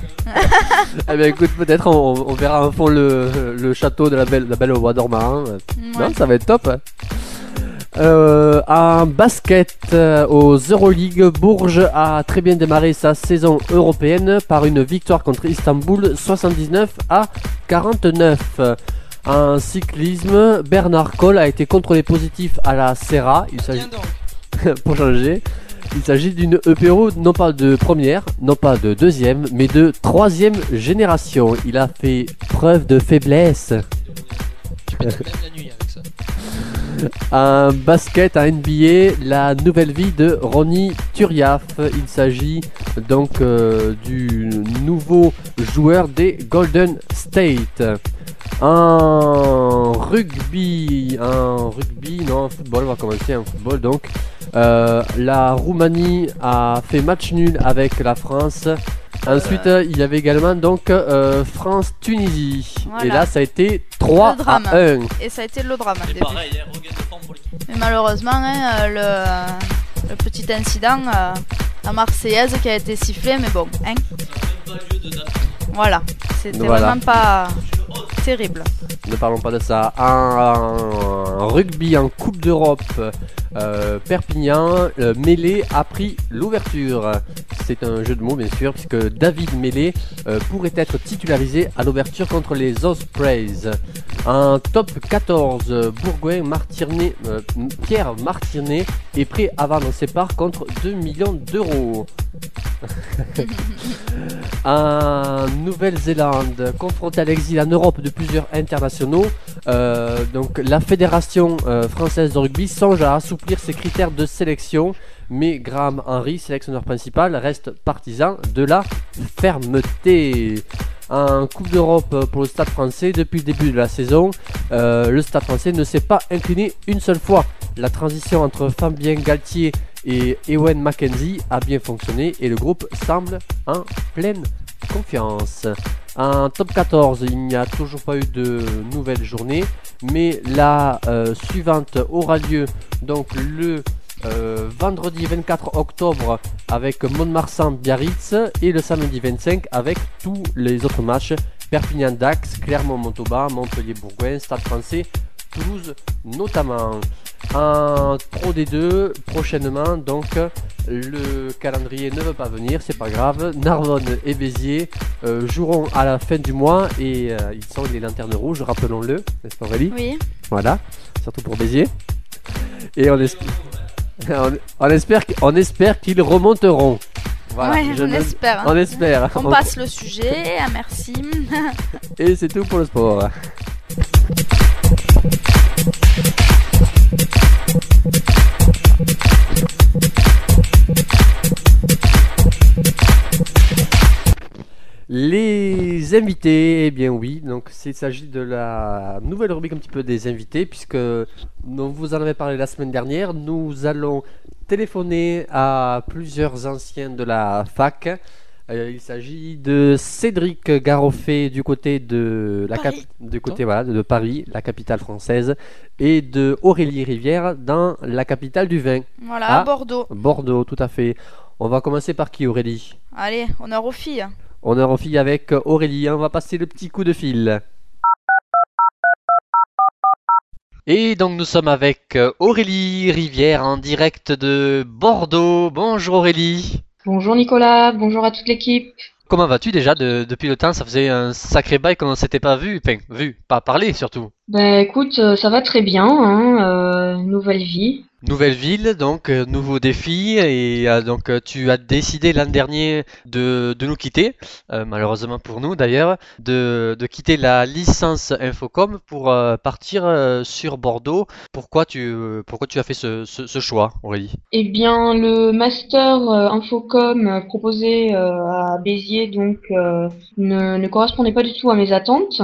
Eh bien écoute, peut-être on, on verra en fond le, le château de la Belle, la Belle au Bois dormant. Ouais. Non, ça va être top. Euh, en basket, euh, aux Euroleague, Bourges a très bien démarré sa saison européenne par une victoire contre Istanbul soixante-dix-neuf à quarante-neuf. En cyclisme, Bernard Cole a été contrôlé positif à la Serra. Il s'agit Tiens donc. pour changer. Il s'agit d'une E P O non pas de première, non pas de deuxième, mais de troisième génération. Il a fait preuve de faiblesse. Tu peux même la nuit avec ça. Un basket à N B A, la nouvelle vie de Ronny Turiaf. Il s'agit donc euh, du nouveau joueur des Golden State. En rugby, en rugby, non, en football, on va commencer en football donc. Euh, la Roumanie a fait match nul avec la France. Ensuite, euh, il y avait également donc euh, France-Tunisie. Voilà. Et là, ça a été trois Le drame. à un. Et ça a été le drame. au C'est début. pareil, hein, regain de forme pour l'équipe. Mais malheureusement, hein, euh, le, le petit incident euh, la Marseillaise qui a été sifflée, mais bon, hein. Pas lieu de date. Voilà, c'était Voilà. vraiment pas terrible. Ne parlons pas de ça. Un, un rugby en Coupe d'Europe, euh, Perpignan, euh, Mêlé a pris l'ouverture. C'est un jeu de mots bien sûr, puisque David Mêlé euh, pourrait être titularisé à l'ouverture contre les Ospreys. Un top quatorze, Bourgoin Martinet, euh, Pierre Martinet est prêt à vendre ses parts contre deux millions d'euros. En Nouvelle-Zélande, confronté à l'exil en Europe de plusieurs internationaux, euh, donc la Fédération euh, française de rugby songe à assouplir ses critères de sélection, mais Graham Henry, sélectionneur principal, reste partisan de la fermeté. En Coupe d'Europe pour le Stade français, depuis le début de la saison, euh, le Stade français ne s'est pas incliné une seule fois. La transition entre Fabien Galtier et Ewen McKenzie a bien fonctionné et le groupe semble en pleine confiance. En top quatorze, il n'y a toujours pas eu de nouvelle journée, mais la euh, suivante aura lieu donc le euh, vendredi vingt-quatre octobre avec Mont-de-Marsan-Biarritz et le samedi vingt-cinq avec tous les autres matchs: Perpignan-Dax, Clermont-Montauban, Montpellier-Bourgoin, Stade français, Toulouse notamment. En Pro D deux, prochainement, donc le calendrier ne veut pas venir, c'est pas grave. Narbonne et Béziers euh, joueront à la fin du mois et euh, ils sont les lanternes rouges, rappelons-le, n'est-ce pas Aurélie? Oui. Voilà, surtout pour Béziers. Et on, esp- on, on espère, qu'- on espère qu'ils remonteront. Voilà, Ouais, je on ne- espère. hein. On espère. On passe le sujet, ah, merci. Et c'est tout pour le sport. Les invités, eh bien oui, donc il s'agit de la nouvelle rubrique un petit peu des invités, puisque nous vous en avez parlé la semaine dernière. Nous allons téléphoner à plusieurs anciens de la fac. Euh, il s'agit de Cédric Garoffet du côté de la cap- Paris. du côté voilà, de Paris, la capitale française, et de Aurélie Rivière dans la capitale du vin, Voilà, Ah. à Bordeaux. Bordeaux, tout à fait. On va commencer par qui, Aurélie? Allez, honneur aux filles. Honneur aux filles avec Aurélie, on va passer le petit coup de fil. Et donc nous sommes avec Aurélie Rivière en direct de Bordeaux. Bonjour Aurélie. Bonjour Nicolas, bonjour à toute l'équipe. Comment vas-tu déjà de- depuis le temps? Ça faisait un sacré bail qu'on ne s'était pas vu, enfin vu, pas parlé surtout. Ben écoute, euh, ça va très bien, hein, euh, nouvelle vie. Nouvelle ville, donc euh, nouveaux défis et euh, donc euh, tu as décidé l'an dernier de, de nous quitter, euh, malheureusement pour nous d'ailleurs, de, de quitter la licence Infocom pour euh, partir euh, sur Bordeaux. Pourquoi tu, euh, pourquoi tu as fait ce, ce, ce choix, Aurélie? Eh bien, le master euh, Infocom euh, proposé euh, à Béziers donc euh, ne, ne correspondait pas du tout à mes attentes,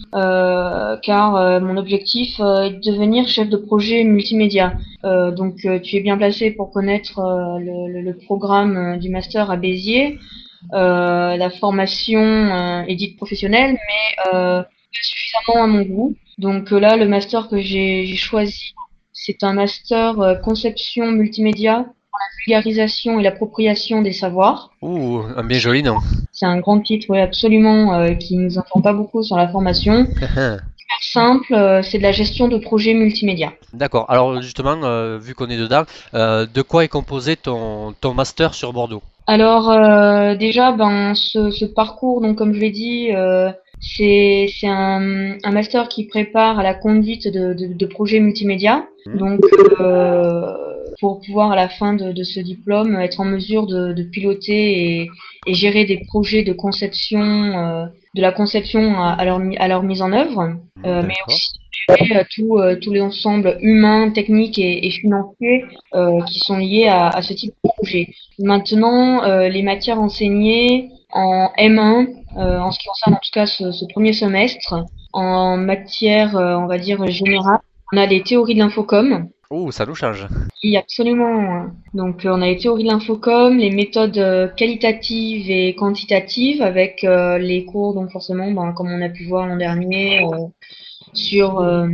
euh, car euh, mon objectif euh, est de devenir chef de projet multimédia. Euh, donc, euh, tu es bien placé pour connaître euh, le, le- le programme euh, du master à Béziers. Euh, la formation euh, est dite professionnelle, mais euh, pas suffisamment à mon goût. Donc euh, là, le master que j'ai j'ai choisi, c'est un master euh, conception multimédia pour la vulgarisation et l'appropriation des savoirs. Ouh, un bien joli nom. C'est un grand titre, oui, absolument, euh, qui nous informe pas beaucoup sur la formation. Simple, euh, c'est de la gestion de projets multimédia. D'accord, alors justement, euh, vu qu'on est dedans, euh, de quoi est composé ton, ton master sur Bordeaux? Alors euh, déjà, ben ce, ce parcours, donc comme je l'ai dit, euh, c'est c'est un, un master qui prépare à la conduite de, de, de projets multimédia. Mhm. Donc euh, pour pouvoir à la fin de, de ce diplôme être en mesure de, de piloter et, et gérer des projets de conception, euh, de la conception à, à leur mi- à leur mise en œuvre, euh, mais D'accord. aussi gérer, euh, tout euh, tous les ensembles humains, techniques et, et financiers euh, qui sont liés à, à ce type de projet. Maintenant, euh, les matières enseignées en M un, euh, en ce qui concerne en tout cas ce, ce premier semestre, en matière, euh, on va dire, générale, on a les théories de l'infocom. Ouh, ça nous change. Oui, absolument. Donc, euh, on a les théories de l'infocom, les méthodes euh, qualitatives et quantitatives avec euh, les cours, donc forcément, ben, comme on a pu voir l'an dernier, euh, sur euh,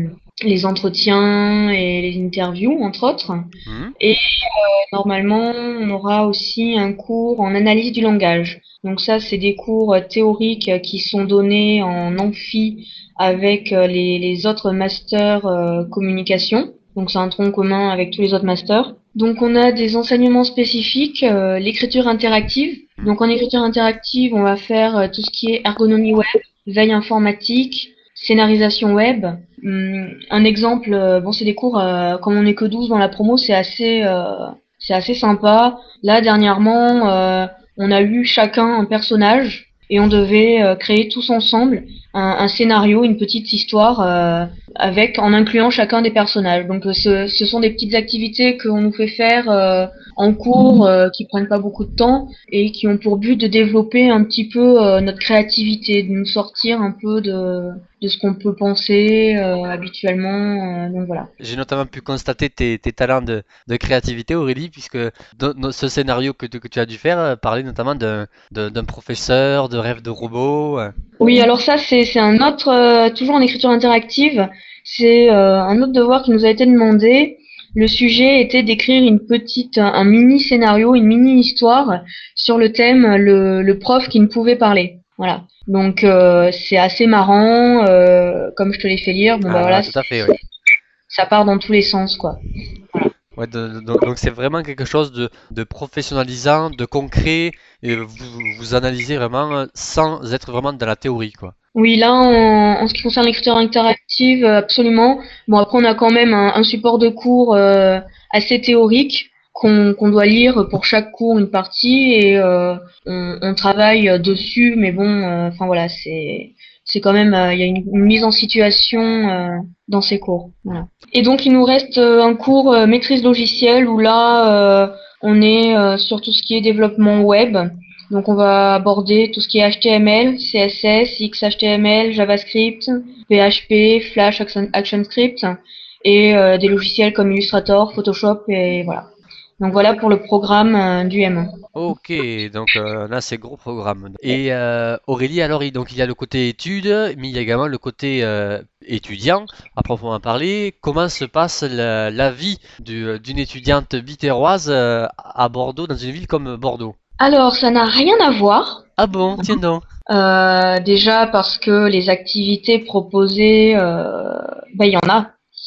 les entretiens et les interviews, entre autres. Mhm. Et euh, normalement, on aura aussi un cours en analyse du langage. Donc ça, c'est des cours euh, théoriques euh, qui sont donnés en amphi avec euh, les, les autres masters euh, communication. Donc c'est un tronc commun avec tous les autres masters. Donc on a des enseignements spécifiques, euh, l'écriture interactive. Donc en écriture interactive, on va faire euh, tout ce qui est ergonomie web, veille informatique, scénarisation web. Hum, un exemple, euh, bon c'est des cours, euh, comme on n'est que douze dans la promo, c'est assez, euh, c'est assez sympa. Là dernièrement, euh, on a eu chacun un personnage et on devait euh, créer tous ensemble un, un scénario, une petite histoire euh, avec en incluant chacun des personnages. Donc euh, ce, ce sont des petites activités qu'on nous fait faire euh, en cours euh, qui prennent pas beaucoup de temps et qui ont pour but de développer un petit peu euh, notre créativité, de nous sortir un peu de de ce qu'on peut penser euh, habituellement. Euh, donc voilà. J'ai notamment pu constater tes, tes talents de, de créativité, Aurélie, puisque dans, dans ce scénario que, tu- que tu as dû faire euh, parlait notamment d'un d'un- d'un professeur, de rêve de robot. euh. Oui, alors ça c'est c'est un autre euh, toujours en écriture interactive, c'est euh, un autre devoir qui nous a été demandé. Le sujet était d'écrire une petite un, un mini scénario, une mini histoire sur le thème le le prof qui ne pouvait parler. Voilà. Donc euh, c'est assez marrant euh, comme je te l'ai fait lire. Bon bah Ah, voilà, tout à fait, oui. ça part dans tous les sens quoi. Ouais, de- de- donc donc c'est vraiment quelque chose de, de professionnalisant, de concret, et vous, vous analysez vraiment euh, sans être vraiment dans la théorie, quoi. Oui, là, en, en ce qui concerne l'écriture interactive, euh, absolument. Bon, après, on a quand même un, un support de cours euh, assez théorique qu'on qu'on doit lire pour chaque cours une partie et euh, on, on travaille dessus, mais bon, euh, enfin voilà, c'est c'est quand même, euh, il y a une, une mise en situation euh, dans ces cours. Voilà. Et donc, il nous reste euh, un cours euh, maîtrise logicielle où là, euh, on est euh, sur tout ce qui est développement web. Donc on va aborder tout ce qui est H T M L, C S S, X H T M L, JavaScript, P H P, Flash, Action- ActionScript et euh, des logiciels comme Illustrator, Photoshop et voilà. Donc voilà pour le programme euh, du M un. Ok, donc euh, là c'est gros programme. Et euh, Aurélie, alors il- donc il y a le côté études, mais il y a également le côté euh, étudiant, à proprement parler. Comment se passe la, la vie du- d'une étudiante bitéroise euh, à Bordeaux, dans une ville comme Bordeaux? Alors ça n'a rien à voir. Ah bon, tiens donc. Euh, déjà parce que les activités proposées, euh, ben il y en a,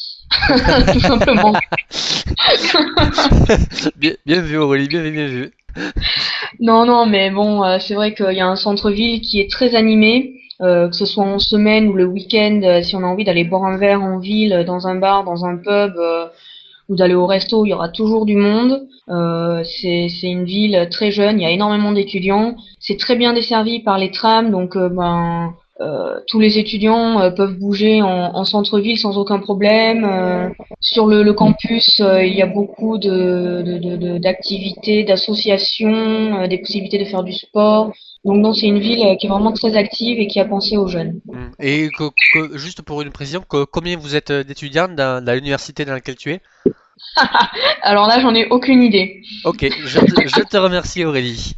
tout simplement. Bien, bien vu Aurélie, bien vu, bien vu. Non, non, mais bon, euh, c'est vrai qu'il y a un centre-ville qui est très animé, euh, que ce soit en semaine ou le week-end, euh, si on a envie d'aller boire un verre en ville, euh, dans un bar, dans un pub, euh, ou d'aller au resto, il y aura toujours du monde. Euh, c'est, c'est une ville très jeune, il y a énormément d'étudiants. C'est très bien desservi par les trams, donc euh, ben, euh, tous les étudiants euh, peuvent bouger en, en centre-ville sans aucun problème. Euh, sur le, le campus, euh, il y a beaucoup de, de, de- de- d'activités, d'associations, euh, des possibilités de faire du sport. Donc non, c'est une ville euh, qui est vraiment très active et qui a pensé aux jeunes. Hmm. Et que- que- juste pour une précision, que- combien vous êtes d'étudiants dans, dans l'université dans laquelle tu es? Alors là, j'en ai aucune idée. Ok, je te, je te remercie Aurélie.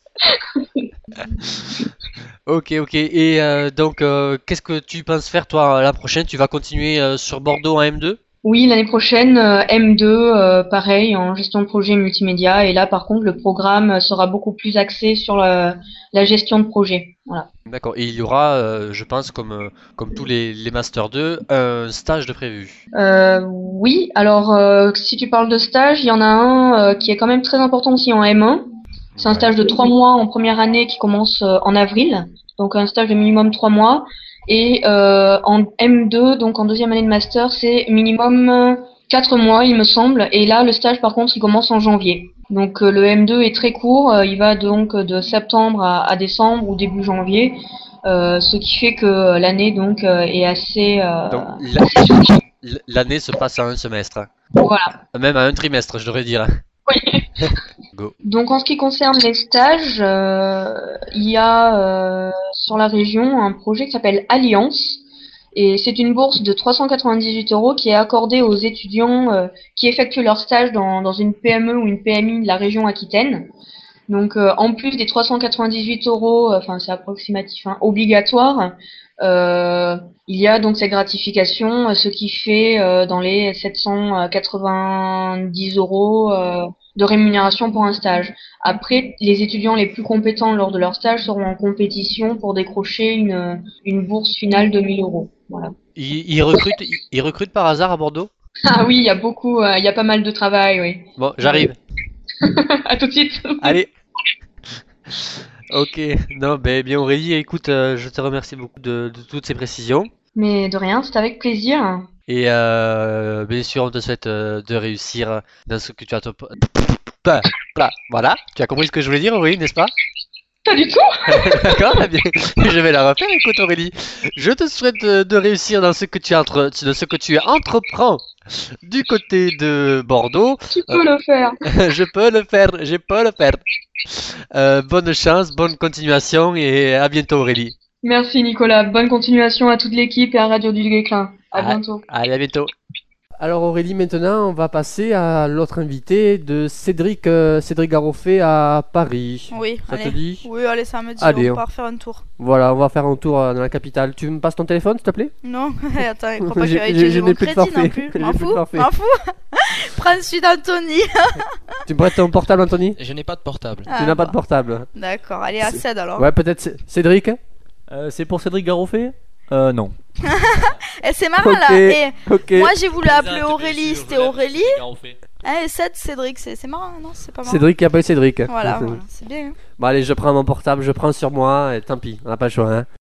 Ok, ok. Et euh, donc, euh, qu'est-ce que tu penses faire toi la prochaine? Tu vas continuer euh, sur Bordeaux en M deux? Oui, l'année prochaine, euh, M deux, euh, pareil, en gestion de projet multimédia. Et là, par contre, le programme sera beaucoup plus axé sur la, la gestion de projet. Voilà. D'accord. Et il y aura, euh, je pense, comme, euh, comme tous les, les Master deux, un stage de prévu. Euh, oui, alors, euh, si tu parles de stage, il y en a un euh, qui est quand même très important aussi en M un. C'est un Ouais. stage de trois mois en première année qui commence euh, en avril. Donc, un stage de minimum trois mois. Et euh, en M deux, donc en deuxième année de master, c'est minimum euh, quatre mois, il me semble. Et là, le stage, par contre, il commence en janvier. Donc euh, le M deux est très court, euh, il va donc de septembre à, à décembre ou début janvier, euh, ce qui fait que l'année donc euh, est assez, euh, Donc, la- assez chargée. l- l'année se passe en un semestre. hein. Voilà. Même à un trimestre, je devrais dire. hein. Oui. Go. Donc en ce qui concerne les stages, euh, il y a euh, sur la région un projet qui s'appelle Alliance. Et c'est une bourse de trois cent quatre-vingt-dix-huit euros qui est accordée aux étudiants euh, qui effectuent leur stage dans, dans une P M E ou une P M I de la région Aquitaine. Donc euh, en plus des trois cent quatre-vingt-dix-huit euros, euh, enfin c'est approximatif, hein, obligatoire, euh, il y a donc cette gratification, euh, ce qui fait euh, dans les sept cent quatre-vingt-dix euros euh, de rémunération pour un stage. Après, les étudiants les plus compétents lors de leur stage seront en compétition pour décrocher une, une bourse finale de mille euros. Voilà. Il, il recrute, il, il recrute par hasard à Bordeaux? Ah oui, il y a beaucoup, euh, il y a pas mal de travail, oui. Bon, j'arrive. À tout de suite. Allez. Ok. Non, ben bien Aurélie, écoute, euh, je te remercie beaucoup de, de toutes ces précisions. Mais de rien, c'est avec plaisir. Et euh, bien sûr, on te souhaite euh, de réussir dans ce que tu as... te- Pla- pla- Voilà, tu as compris ce que je voulais dire, Aurélie, n'est-ce pas? Pas du tout. D'accord, eh bien, je vais la refaire. Écoute, Aurélie, je te souhaite de, de réussir dans ce que tu entre, dans ce que tu entreprends du côté de Bordeaux. Tu peux le faire. Je peux le faire, je peux le faire. Euh, bonne chance, bonne continuation et à bientôt, Aurélie. Merci Nicolas. Bonne continuation à toute l'équipe et à Radio du Guesclin. À Ah. bientôt. Allez, à bientôt. Alors Aurélie, maintenant on va passer à l'autre invité de Cédric, euh, Cédric Garoffet à Paris. Oui, Ça allez. te dit? Oui, allez, ça me dit. Allez, on on- part faire un tour. Voilà, on va faire un tour euh, dans la capitale. Tu me passes ton téléphone, s'il te plaît? Non, attends, il croit pas que J'ai- je vais j'ai- utiliser je mon n'ai plus de crédit forfait. non plus. J'ai M'en plus de fous, forfait. m'en fous. Prends celui d'Anthony. Tu me prêtes ton portable, Anthony? Je n'ai pas de portable. Tu Ah, n'as pas de bon. portable. D'accord, allez, à C'est- Ced alors. Ouais, peut-être C- Cédric? Euh, c'est pour Cédric Garoffet? Euh, non. Et c'est marrant Ok. là. Et Ok. moi j'ai voulu appeler Présente, Aurélie, bien sûr, c'était relève, Aurélie. c'est Garoffet. Eh, Ced, Cédric, c'est c'est marrant, non? C'est pas marrant. Cédric qui appelle Cédric. Voilà, voilà, c'est bien. hein. Bon allez, je prends mon portable, je prends sur moi, et tant pis, on n'a pas le choix. Hein.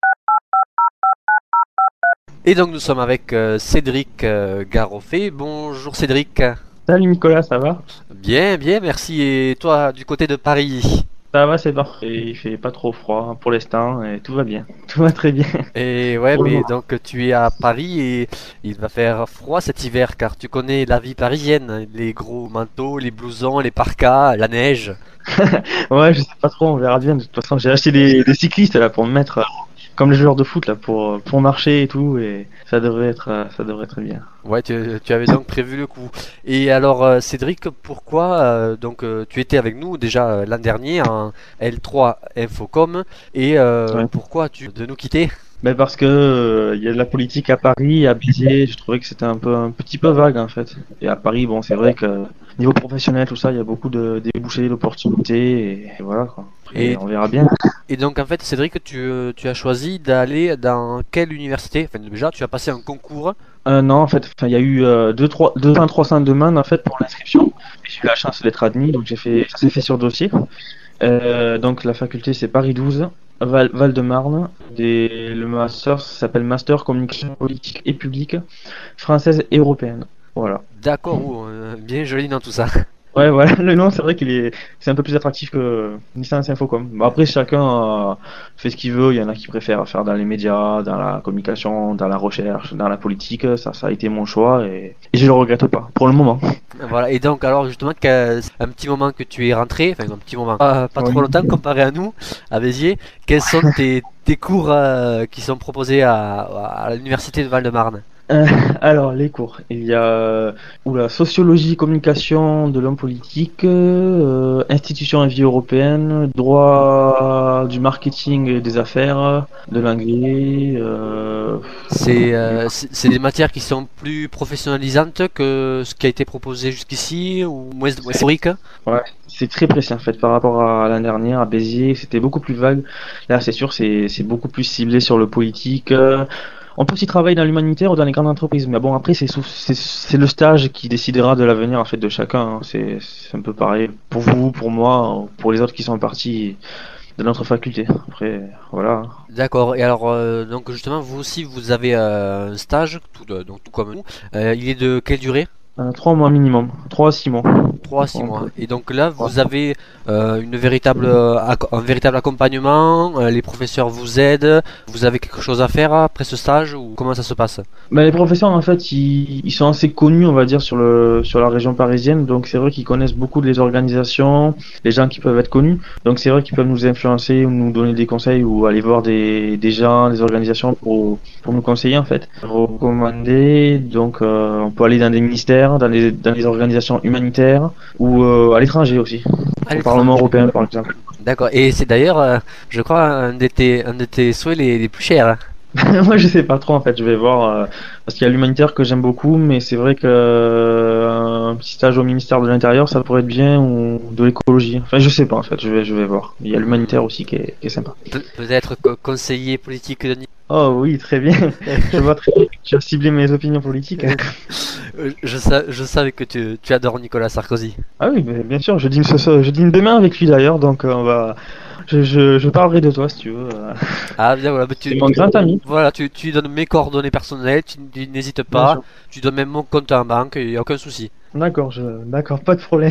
Et donc nous sommes avec euh, Cédric euh, Garoffet. Bonjour Cédric. Salut Nicolas, ça va? Bien, bien, merci. Et toi, du côté de Paris? Ça va, c'est parfait. Il fait pas trop froid pour l'instant et tout va bien. Tout va très bien. Et ouais, Pour le mais moment. donc tu es à Paris et il va faire froid cet hiver car tu connais la vie parisienne, les gros manteaux, les blousons, les parkas, la neige. Ouais, je sais pas trop, on verra bien. De toute façon, j'ai acheté des, des cyclistes là pour me mettre euh, comme les joueurs de foot là pour pour marcher et tout et ça devrait être euh, ça devrait être bien. Ouais, tu, tu avais donc prévu le coup. Et alors euh, Cédric, pourquoi euh, donc euh, tu étais avec nous déjà euh, l'an dernier en L trois Infocom et euh, Ouais. pourquoi tu de nous quitter? Mais parce que euh, il y a de la politique à Paris, à Béziers, je trouvais que c'était un peu un petit peu vague en fait. Et à Paris, bon, c'est vrai que niveau professionnel tout ça, il y a beaucoup de débouchés, d'opportunités et, et voilà quoi. Après, Et- on verra bien. Et donc en fait Cédric, tu, euh, tu as choisi d'aller dans quelle université? Enfin déjà, tu as passé un concours. Euh, non, en fait, enfin, il y a eu euh, deux, trois, deux, trois cents demandes en fait pour l'inscription. Et j'ai eu la chance d'être admis, donc j'ai fait, ça s'est fait sur dossier. Euh, donc la faculté c'est Paris douze, Val, Val-de-Marne. Des, le master ça s'appelle Master Communication politique et publique, française et européenne. Voilà. D'accord, oh, euh, bien joli dans tout ça. Ouais, voilà, le nom c'est vrai qu'il est, c'est un peu plus attractif que licence Infocom. Bon, après chacun euh, fait ce qu'il veut. Il y en a qui préfèrent faire dans les médias, dans la communication, dans la recherche, dans la politique. Ça, ça a été mon choix et, et je le regrette pas pour le moment. Voilà, et donc alors justement qu'un un petit moment que tu es rentré, enfin un petit moment, pas, pas trop Oui. longtemps comparé à nous, à Béziers, quels sont tes, tes cours euh, qui sont proposés à, à l'université de Val-de-Marne? Euh, alors, les cours. Il y a euh, oula, sociologie, communication de l'homme politique, euh, institutions et vie européenne, droit du marketing et des affaires, de l'anglais. Euh... C'est euh, c'est c'est des matières qui sont plus professionnalisantes que ce qui a été proposé jusqu'ici ou moins, moins théorique? C'est très précis en fait par rapport à l'année dernière à Béziers. C'était beaucoup plus vague. Là, c'est sûr, c'est c'est beaucoup plus ciblé sur le politique. Euh, On peut aussi travailler dans l'humanitaire ou dans les grandes entreprises, mais bon après c'est sous- c'est c'est le stage qui décidera de l'avenir en fait de chacun. hein. C'est c'est un peu pareil pour vous, pour moi, pour les autres qui sont partis de notre faculté. Après voilà. D'accord, et alors euh, donc justement vous aussi vous avez euh, un stage, tout, de- donc tout comme nous. Euh, il est de quelle durée? Euh, trois mois minimum, trois à six mois. trois à six Donc, mois. euh, Et donc là, vous avez euh, une véritable, euh, ac- un véritable accompagnement, euh, les professeurs vous aident, vous avez quelque chose à faire après ce stage ou comment ça se passe? Bah, les professeurs en fait ils, ils sont assez connus on va dire sur le sur la région parisienne, donc c'est vrai qu'ils connaissent beaucoup les organisations, les gens qui peuvent être connus, donc c'est vrai qu'ils peuvent nous influencer ou nous donner des conseils ou aller voir des, des gens, des organisations pour, pour nous conseiller en fait, recommander. Donc euh, on peut aller dans des ministères, humanitaires, dans les, dans les organisations humanitaires ou euh, à l'étranger aussi. À Au Parlement européen, par exemple. D'accord. Et c'est d'ailleurs, euh, je crois, un de tes, un de tes souhaits les, les plus chers. hein. Moi, je sais pas trop en fait. Je vais voir euh, parce qu'il y a l'humanitaire que j'aime beaucoup, mais c'est vrai que euh, un petit stage au ministère de l'Intérieur, ça pourrait être bien ou de l'écologie. Enfin, je sais pas en fait. Je vais, je vais voir. Il y a l'humanitaire aussi qui est, qui est sympa. Pe- Peut-être co- conseiller politique de Ni- Oh oui, très bien. Je vois très bien que tu as ciblé mes opinions politiques. Euh, je, sa- je savais que tu, tu adores Nicolas Sarkozy. Ah oui, mais bien sûr. Je dîne ce soir- je dîne demain avec lui d'ailleurs, donc euh, on va. Je, je, je parlerai de toi si tu veux. euh. Ah bien voilà, bah, tu, C'est mon grand ami. voilà, tu, tu donnes mes coordonnées personnelles, tu, tu n'hésites Bien pas, sûr. tu donnes même mon compte en banque, il n'y a aucun souci. D'accord, je... d'accord, pas de problème.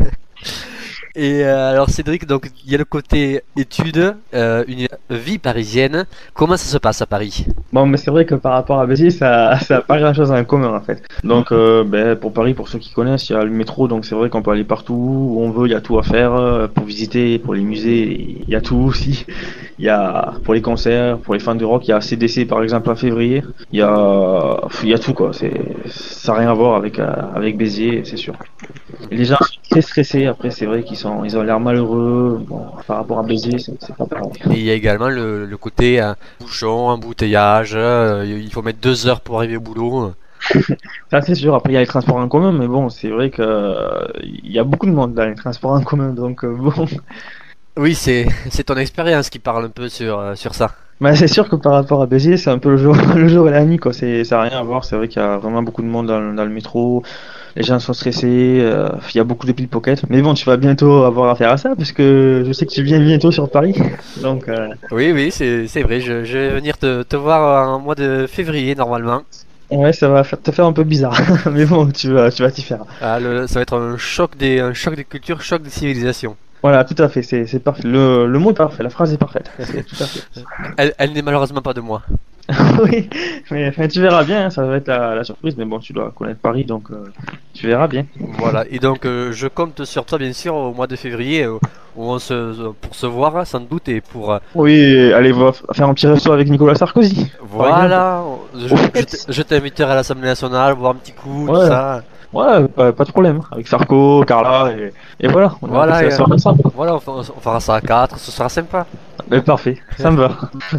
Et euh, alors Cédric, donc il y a le côté études, euh, une vie parisienne. Comment ça se passe à Paris? Bon, mais c'est vrai que par rapport à Béziers, ça, ça a pas grand chose en commun en fait. Donc, euh, ben, pour Paris, pour ceux qui connaissent, il y a le métro, donc c'est vrai qu'on peut aller partout où on veut, il y a tout à faire euh, pour visiter, pour les musées, il y a tout aussi. Il y a pour les concerts, pour les fans de rock, il y a C D C par exemple en février. Il y a, il y a tout quoi. C'est, ça n'a rien à voir avec euh, avec Béziers, c'est sûr. Et les gens sont très stressés. Après, c'est vrai qu'ils sont, ils ont l'air malheureux. Bon, par rapport à Béziers, c'est, c'est pas pareil. Et il y a également le, le côté euh, bouchon, embouteillage, euh, il faut mettre deux heures pour arriver au boulot. Ça c'est sûr. Après, il y a les transports en commun, mais bon, c'est vrai que euh, il y a beaucoup de monde dans les transports en commun, donc euh, bon. Oui, c'est c'est ton expérience qui parle un peu sur, euh, sur ça. Bah, c'est sûr que par rapport à Béziers, c'est un peu le jour, le jour et la nuit, quoi. C'est, ça n'a rien à voir. C'est vrai qu'il y a vraiment beaucoup de monde dans, le- dans le métro. Les gens sont stressés. euh, Il y a beaucoup de pickpockets. Mais bon, tu vas bientôt avoir affaire à ça, parce que je sais que tu viens bientôt sur Paris. Donc, euh, Oui, oui, c'est c'est vrai, je, je vais venir te, te voir en mois de février normalement. ouais, ça va faire- te faire un peu bizarre. Mais bon, tu vas, tu vas t'y faire. Ah, le- ça va être un choc des, un choc des cultures, choc des civilisations. Voilà, tout à fait. C'est, c'est parfait. Le, le mot est parfait. La phrase est parfaite. C'est tout à fait. Elle, elle n'est malheureusement pas de moi. Oui, mais enfin, tu verras bien. hein, Ça va être la, la surprise. Mais bon, tu dois connaître Paris, donc euh, tu verras bien. Voilà, et donc euh, je compte sur toi bien sûr au mois de février euh, où on se, pour se voir sans doute et pour... euh, Oui, allez voir, faire un petit resto avec Nicolas Sarkozy. voilà, je, je t- je t'inviterai à l'Assemblée nationale, boire un petit coup, tout Ouais. ça. Ouais, pas, pas de problème. Avec Sarko, Carla, et, et voilà. On Voilà, a et, ça soir ensemble. Voilà, on, fa- on fera ça à quatre, ce sera sympa. Mais parfait, ça me va.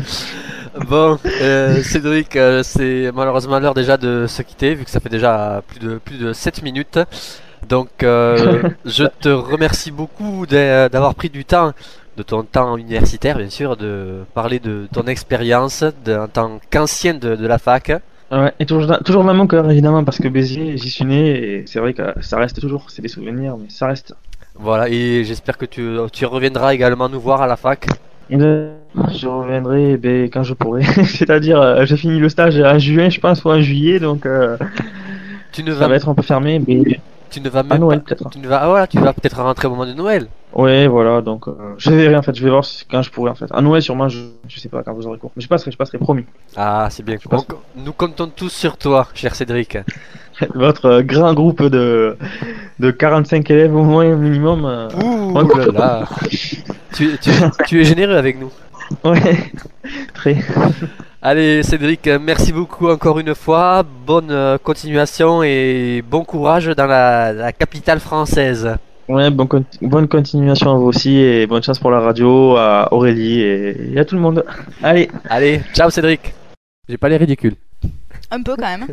Bon, euh, Cédric, euh, c'est malheureusement l'heure déjà de se quitter, vu que ça fait déjà plus de, plus de sept minutes. Donc, euh, je te remercie beaucoup d'a- d'avoir pris du temps, de ton temps universitaire, bien sûr, de parler de ton expérience de- en tant qu'ancien de, de la fac. Ouais, et toujours, dans- toujours dans mon cœur, évidemment, parce que Béziers, j'y suis né, et c'est vrai que ça reste toujours, c'est des souvenirs, mais ça reste. Voilà, et j'espère que tu, tu reviendras également nous voir à la fac. Euh, Je reviendrai ben, quand je pourrai. C'est-à-dire, euh, j'ai fini le stage en juin, je pense, ou en juillet, donc euh, Tu ne ça vas, va être un peu fermé, mais tu ne vas à même Noël pas, peut-être. tu ne vas, ah voilà, tu vas peut-être rentrer au moment de Noël. Ouais, voilà, donc euh, je verrai en fait, je vais voir si- quand je pourrai en fait. À Noël, sûrement, je, je sais pas quand vous aurez cours, mais je passerai, je passerai, promis. Ah, c'est bien. pense. Donc, nous comptons tous sur toi, cher Cédric. Votre euh, grand groupe de, de quarante-cinq élèves au moins minimum. euh, Ouh ouais, là là. tu, tu, tu es généreux avec nous. ouais, très. Allez Cédric, euh, merci beaucoup encore une fois. Bonne euh, continuation et bon courage dans la, la capitale française. Ouais, bon con- bonne continuation à vous aussi et bonne chance pour la radio, à Aurélie et, et à tout le monde. Allez, Allez, ciao Cédric. J'ai pas les ridicules. Un peu quand même.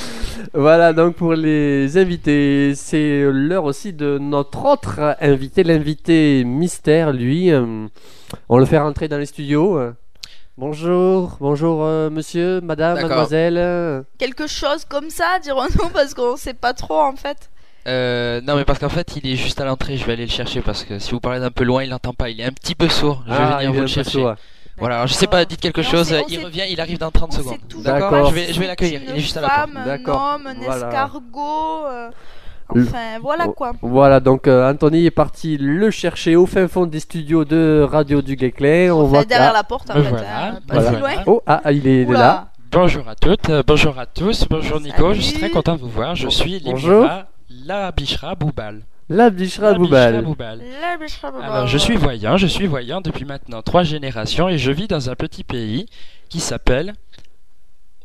Voilà donc pour les invités, c'est l'heure aussi de notre autre invité, l'invité mystère, lui. euh, on le fait rentrer dans les studios. euh. Bonjour, bonjour euh, monsieur, madame, D'accord. mademoiselle. euh. Quelque chose comme ça, dirons-nous, parce qu'on sait pas trop en fait. Euh, non mais parce qu'en fait il est juste à l'entrée, je vais aller le chercher parce que si vous parlez d'un peu loin il n'entend pas, il est un petit peu sourd, je vais Ah, venir il vous est le un peu chercher. sourd. Voilà, alors je sais pas, dites quelque Mais on chose, sait- on il sait- revient, il arrive dans trente On secondes. sait tout D'accord. savoir. Je vais, je vais l'accueillir, il est juste à la porte. Une femme, D'accord. un homme, un Voilà. escargot. euh, Le- Enfin, voilà Oh, quoi. Voilà, donc euh, Anthony est parti le chercher au fin fond des studios de Radio du Guesclin. On Enfin, voit derrière ah, la porte en Me fait. voilà, hein, pas voilà. si loin. Oh, ah, ah, il est Oula. là. Bonjour à toutes, euh, bonjour à tous, bonjour Nico, je suis Salut. très content de vous voir. Je suis Bonjour. Limira La Bichra Boubal. La bichra La Boubal. Bichra Boubal. La biche à baba. Alors, je suis voyant, je suis voyant depuis maintenant trois générations et je vis dans un petit pays qui s'appelle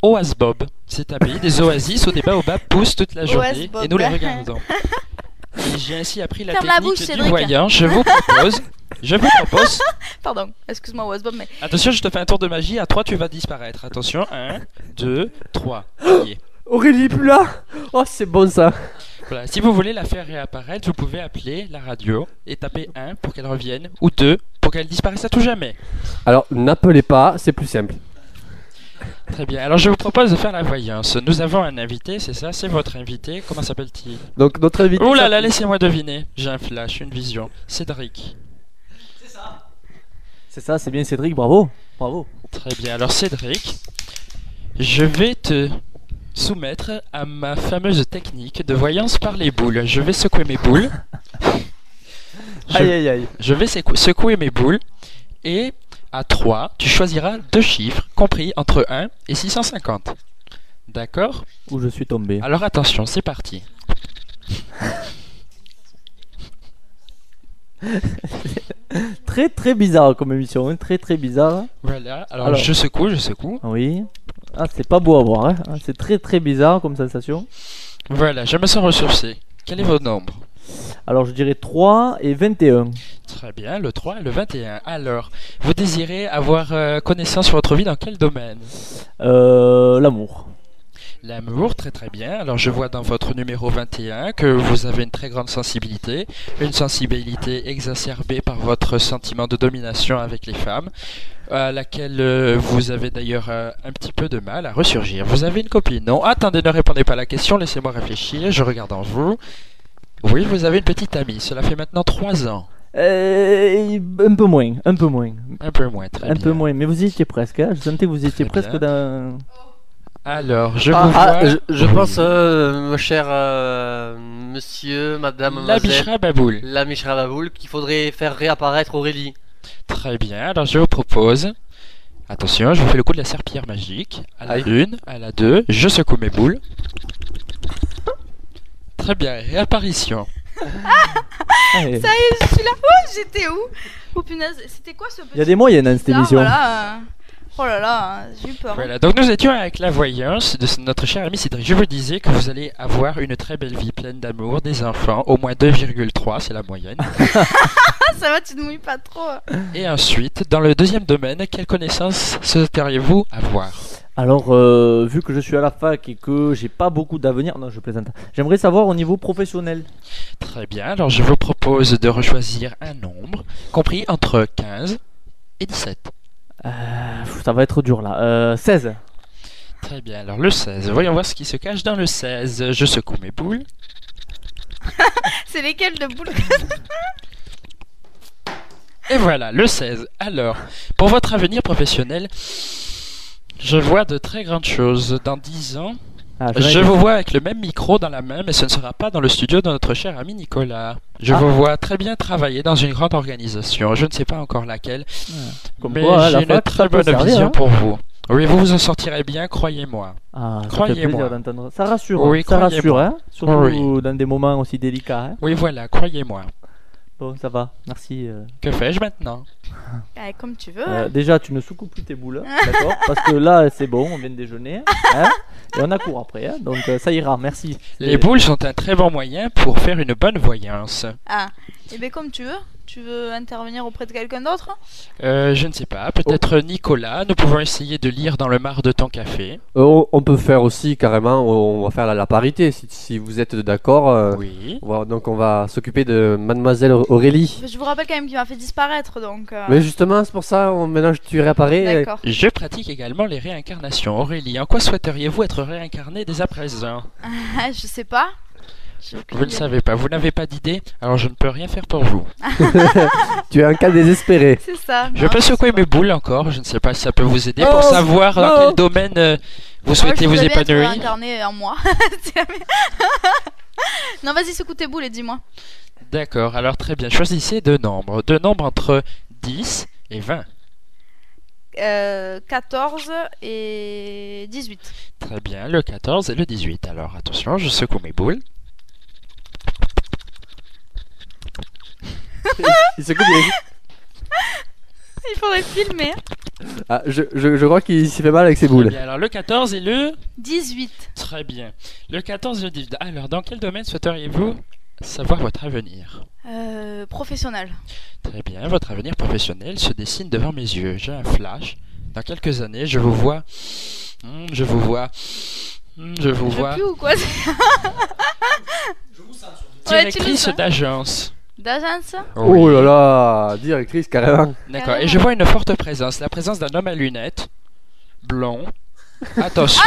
Oasbob. C'est un pays des oasis où des baobabs poussent toute la journée Oasbob. et nous les regardons. Et j'ai ainsi appris la Ferme la technique bouche, du Cédric. voyant. Je vous propose, je vous propose. Pardon, excuse-moi, Wasbob, mais. Attention, je te fais un tour de magie. À trois, tu vas disparaître. Attention, un, deux, trois. Voyez. Aurélie est plus là. Oh, c'est bon ça. Voilà. Si vous voulez la faire réapparaître, vous pouvez appeler la radio et taper un pour qu'elle revienne ou deux pour qu'elle disparaisse à tout jamais. Alors, n'appelez pas, c'est plus simple. Très bien. Alors, je vous propose de faire la voyance. Nous avons un invité, c'est ça? C'est votre invité. Comment s'appelle-t-il? Donc, notre invité. Oh là ça- là, laissez-moi deviner. J'ai un flash, une vision. Cédric. C'est ça, c'est bien Cédric, bravo. Bravo. Très bien. Alors, Cédric, je vais te soumettre à ma fameuse technique de voyance par les boules. Je vais secouer mes boules. Je, Aïe aïe aïe. je vais secou- secouer mes boules. Et à trois, tu choisiras deux chiffres compris entre un et six cent cinquante. D'accord? Où je suis tombé. Alors attention, c'est parti. Très très bizarre comme émission, hein, très très bizarre. Voilà. Alors, Alors. je secoue, je secoue. Oui. Ah, c'est pas beau à voir, hein. Ah, c'est très très bizarre comme sensation. Voilà, je me sens ressourcé. Quel est votre nombre? Alors je dirais trois et vingt et un. Très bien, le trois et le vingt et un. Alors, vous désirez avoir euh, connaissance sur votre vie dans quel domaine? Euh, l'amour. L'amour, très très bien. Alors, je vois dans votre numéro vingt et un que vous avez une très grande sensibilité, une sensibilité exacerbée par votre sentiment de domination avec les femmes, à laquelle euh, vous avez d'ailleurs euh, un petit peu de mal à ressurgir. Vous avez une copine? Non, attendez, ne répondez pas à la question, laissez-moi réfléchir, je regarde en vous. Oui, vous avez une petite amie, cela fait maintenant trois ans. Euh, un peu moins, un peu moins. Un peu moins, très un bien. peu moins, mais vous y étiez presque, hein. Je sentais que vous étiez Très presque bien. dans... Alors, je Ah, vous ah, vois... je, je Oui. pense, euh, mon cher euh, monsieur, madame, La mademoiselle, Bichra Baboul. la Mishra Baboul, qu'il faudrait faire réapparaître Aurélie. Très bien, alors je vous propose... Attention, je vous fais le coup de la serpillière magique. À la Aïe. une, à la deux, je secoue mes boules. Très bien, réapparition. Ah, et- Ça y est, je suis là. Oh, j'étais où? Oh punaise, c'était quoi ce petit. Il y a des moyennes dans cette bizarre, émission. voilà, euh. Oh là là, j'ai eu peur. Voilà, donc nous étions avec la voyance de notre cher ami Cédric. Je vous disais que vous allez avoir une très belle vie pleine d'amour, des enfants, au moins deux virgule trois, c'est la moyenne. Ah, ça va, tu ne mouilles pas trop. Et ensuite, dans le deuxième domaine, quelles connaissances souhaiteriez-vous avoir? Alors, euh, vu que je suis à la fac et que j'ai pas beaucoup d'avenir, non, je plaisante. J'aimerais savoir au niveau professionnel. Très bien, alors je vous propose de rechoisir un nombre compris entre quinze et dix-sept. Euh, ça va être dur là. Euh, seize. Très bien, alors le seize, voyons voir ce qui se cache dans le seize. Je secoue mes boules. C'est lesquelles de boules? Et voilà, le seize. Alors, pour votre avenir professionnel, je vois de très grandes choses. Dans dix ans, Ah, je vous vois avec le même micro dans la main, mais ce ne sera pas dans le studio de notre cher ami Nicolas. Je Ah. vous vois très bien travailler dans une grande organisation. Je ne sais pas encore laquelle, Comme mais quoi, hein, la j'ai une fac, très ça peut bonne servir, vision hein. pour vous. Oui, vous vous en sortirez bien, croyez-moi. Ah, ça fait Croyez-moi. plaisir d'entendre. Ça rassure. Oui, hein. Ça rassure, croyez-moi. hein. Surtout Oui. dans des moments aussi délicats. Hein. Oui, voilà, croyez-moi. Bon, ça va. Merci. euh. Que fais-je maintenant? Ah, comme tu veux. Euh, déjà, tu ne secoues plus tes boules, hein, d'accord? Parce que là, c'est bon, on vient de déjeuner. Hein, et on a cours après, hein, donc euh, ça ira, merci. Les boules sont un très bon moyen pour faire une bonne voyance. Ah, et bien comme tu veux. Tu veux intervenir auprès de quelqu'un d'autre? Euh, je ne sais pas, peut-être Nicolas, nous pouvons essayer de lire dans le mar de ton café. Euh, on, on peut faire aussi carrément, on va faire la, la parité si, si vous êtes d'accord. euh, Oui. on va- donc on va s'occuper de mademoiselle Aurélie. Je vous rappelle quand même qu'il m'a fait disparaître donc. euh, Mais justement, c'est pour ça, on, maintenant tu réapparais. et- D'accord. Je pratique également les réincarnations. Aurélie, en quoi souhaiteriez-vous être réincarné dès à présent? Ah, je sais pas. J'ai aucune Vous ne idée. savez pas, vous n'avez pas d'idée, alors je ne peux rien faire pour vous. Tu es un cas désespéré. C'est ça. Je non, peux sais secouer pas. mes boules encore, je ne sais pas si ça peut vous aider Oh, pour savoir dans oh. quel domaine euh, vous Moi, souhaitez je vous voudrais bien être épanouir. réincarné en moi. C'est la même- Non, vas-y, secoue tes boules et dis-moi. D'accord, alors très bien, choisissez deux nombres. Deux nombres entre dix et vingt. Euh, quatorze et dix-huit. Très bien, le quatorze et le dix-huit. Alors attention, je secoue mes boules. Il se coupe les- Il faudrait filmer. Ah, je, je, je crois qu'il s'y fait mal avec ses Très boules. bien. Alors le quatorze et le... dix-huit. Très bien. Le quatorze et le dix-huit. Alors dans quel domaine souhaiteriez-vous savoir votre avenir? Euh, professionnel. Très bien. Votre avenir professionnel se dessine devant mes yeux. J'ai un flash. Dans quelques années, je vous vois... Hmm, je vous vois... Hmm, je vous Je vois... veux plus ou quoi? Directrice d'agence. D'agence? Oh là là, directrice carrément. D'accord. Et je vois une forte présence. La présence d'un homme à lunettes. Blond. Attention.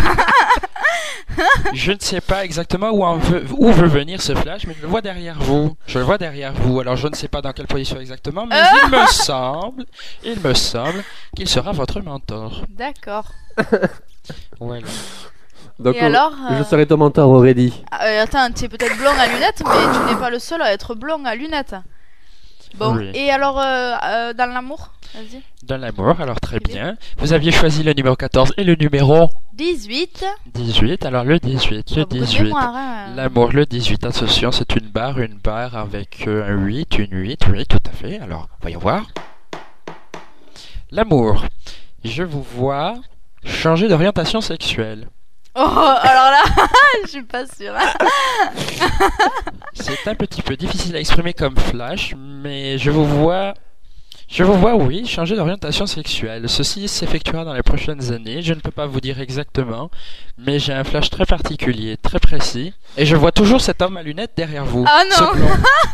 Je ne sais pas exactement où, en veut, où veut venir ce flash, mais je le vois derrière vous. Je le vois derrière vous. Alors je ne sais pas dans quelle position exactement, mais il me semble, il me semble qu'il sera votre mentor. D'accord. Voilà. Donc, Et alors, je euh, serai ton mentor, Aurélie. Euh, attends, tu es peut-être blond à lunettes, mais tu n'es pas le seul à être blond à lunettes. Bon, Oui. et alors, euh, euh, dans l'amour? Vas-y. Dans l'amour, alors très bien. Vous aviez choisi le numéro quatorze et le numéro dix-huit. dix-huit. Alors le dix-huit, le Pas beaucoup de dix-huit. mémoire, hein. L'amour, le dix-huit. Attention, c'est une barre, une barre avec euh, un huit, une huit. Oui, tout à fait. Alors, voyons voir. L'amour. Je vous vois changer d'orientation sexuelle. Oh, alors là, je suis pas sûre. C'est un petit peu difficile à exprimer comme flash, mais je vous vois... Je vous vois, oui, changer d'orientation sexuelle. Ceci s'effectuera dans les prochaines années. Je ne peux pas vous dire exactement, mais j'ai un flash très particulier, très précis. Et je vois toujours cet homme à lunettes derrière vous. Ah non. Ce blond.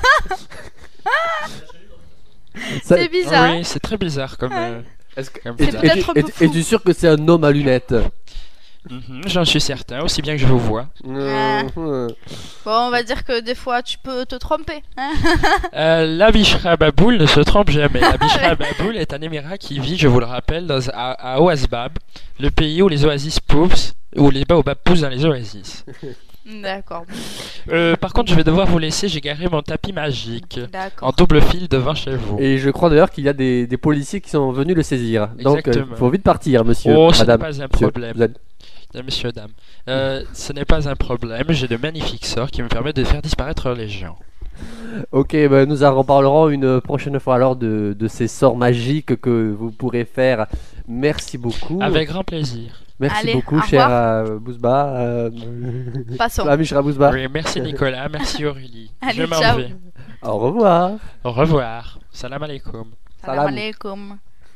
Ça- C'est bizarre. Oui, c'est très bizarre comme... euh, Est-ce que- comme Et- C'est flash. et- peut-être un et- peu et- fou. Es-tu sûr que c'est un homme à lunettes? Mhm, j'en suis certain, aussi bien que je vous vois. Euh, euh. Bon, on va dire que des fois, tu peux te tromper. Hein. Euh, la Bishra Baboul ne se trompe jamais. La Bishra Baboul est un émirat qui vit, je vous le rappelle, dans, à, à Oasbab, le pays où les oasis poussent, où les baobabs poussent dans les oasis. D'accord. Euh, par contre, je vais devoir vous laisser, j'ai garé mon tapis magique en D'accord. double fil devant chez vous. Et je crois d'ailleurs qu'il y a des, des policiers qui sont venus le saisir. Donc, il Exactement. faut vite partir, monsieur. Oh, ce n'est madame. pas un monsieur, problème. vous êtes- Euh, Monsieur, dame, euh, ce n'est pas un problème, j'ai de magnifiques sorts qui me permettent de faire disparaître les gens. Ok, ben, nous en reparlerons une prochaine fois alors de, de ces sorts magiques que vous pourrez faire. Merci beaucoup. Avec grand plaisir. Merci Allez, beaucoup, au cher revoir. euh, Bouzba. Euh... Passons. Ah, Mishra Bouzba. Oui, merci Nicolas, merci Aurélie. Allez, je m'en ciao. vais. Au revoir. Au revoir. Salam alaikum. Salam Salam. alaikum.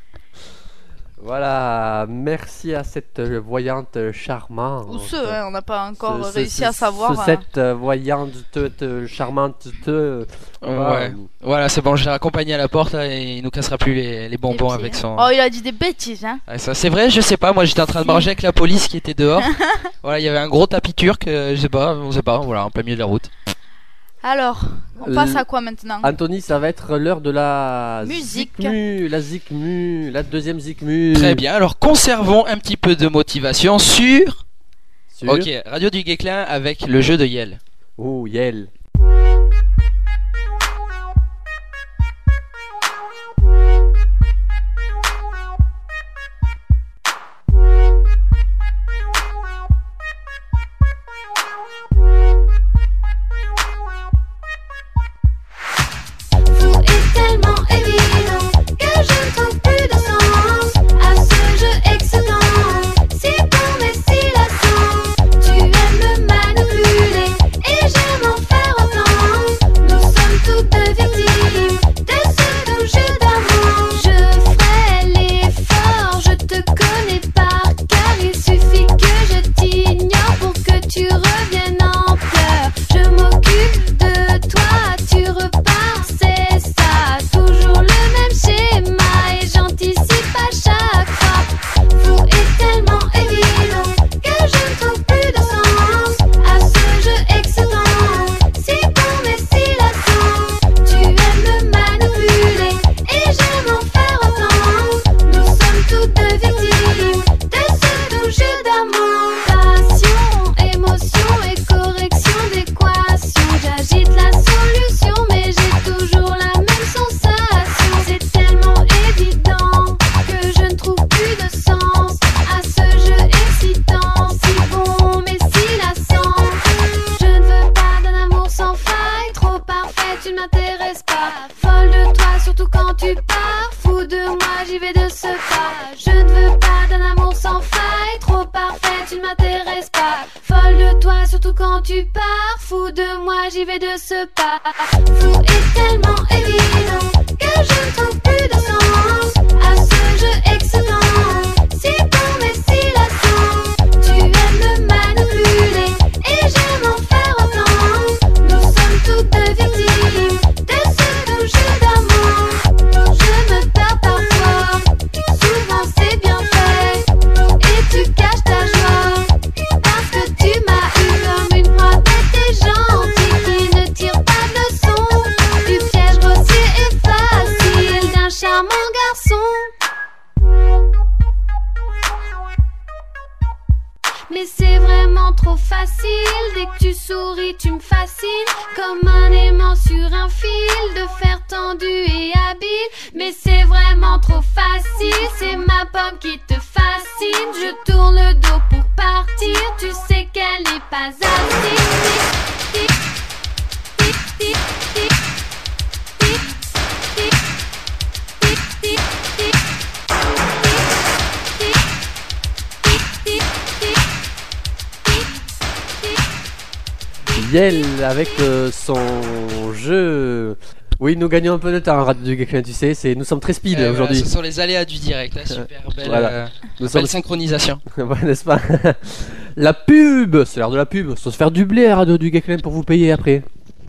Voilà, merci à cette euh, voyante charmante. Ou ce, hein, on n'a pas encore Ce- ce- réussi ce- à savoir. ce- euh, Cette euh, voyante, te- te- charmante, te. Ouais. Voilà, c'est bon, je l'ai accompagné à la porte là, et il nous cassera plus les, les bonbons les avec petits, son. hein. Oh, il a dit des bêtises, hein. Ouais, ça, c'est vrai, je sais pas. Moi, j'étais en train de manger avec la police qui était dehors. Voilà, il y avait un gros tapis turc, euh, je sais pas, on sait pas, voilà, en plein milieu de la route. Alors, on passe L- à quoi maintenant? Anthony, ça va être l'heure de la Musique. Zikmu, la Zikmu, la deuxième Zikmu. Très bien, alors conservons un petit peu de motivation sur. Sur- Ok, Radio du Guéclin avec le jeu de Yel. Oh, Yel. Tout est tellement évident que je ne trouve plus de sens à ce jeu excitant. Si bon mais si lassant, tu aimes me manipuler et j'aime en faire autant. Nous sommes toutes deux victimes de ce doux jeu d'amour. Je ferai l'effort, je te connais par cœur. Il suffit que je t'ignore pour que tu reviennes en pleurs. Je m'occupe de toi, tu repars, c'est ça. Toujours le même schéma et j'anticipe à chaque fois. Tout est tellement évident que je ne trouve plus de sens à ce jeu excitant. Si bon mais si lassant, tu aimes me manipuler et j'aime en faire autant. Nous sommes toutes deux victimes de ce doux jeu d'amour. Passion, émotion et correction d'équation. J'agite la solution mais j'ai toujours la même sensation. C'est tellement évident que je ne trouve plus de sens à ce jeu excitant. Si bon mais si lassant. Je ne veux pas d'un amour sans faille. Trop parfait, tu ne m'intéresses pas. Folle de toi, surtout quand tu pars. Fou de moi, j'y vais de ce pas. Je ne veux pas d'un amour sans faille. Trop parfait, tu ne m'intéresses pas. Folle de toi, surtout quand tu pars. Fou de moi, j'y vais de ce pas. Fou est tellement évident que je ne trouve plus de sens à ce jeu excellent. Si bon mais si lassant, tu aimes me manipuler et j'aime en faire autant. Nous sommes toutes deux victimes de ce doux jeu d'amour. Je me perds parfois, souvent c'est bien fait, et tu caches ta joie parce que tu m'as eu comme une proie bête et gentille qui ne tire pas de leçon du piège grossier et facile d'un charmant garçon. Mais c'est vraiment trop facile, dès que tu souris tu me fascines, comme un aimant sur un fil, de fer tendu et habile. Mais c'est vraiment trop facile, c'est ma pomme qui te fascine. Je tourne le dos pour partir, tu sais qu'elle n'est pas assise. Yel avec euh, son jeu. Oui, nous gagnons un peu de temps, Radio du Geekland, tu sais, c'est... nous sommes très speed Euh, aujourd'hui. voilà, ce sont les aléas du direct, la super belle, Voilà. euh, Nous belle sommes- synchronisation. Ouais, n'est-ce pas? La pub, c'est l'heure de la pub. Faut se faire du blé à Radio du Geekland pour vous payer après.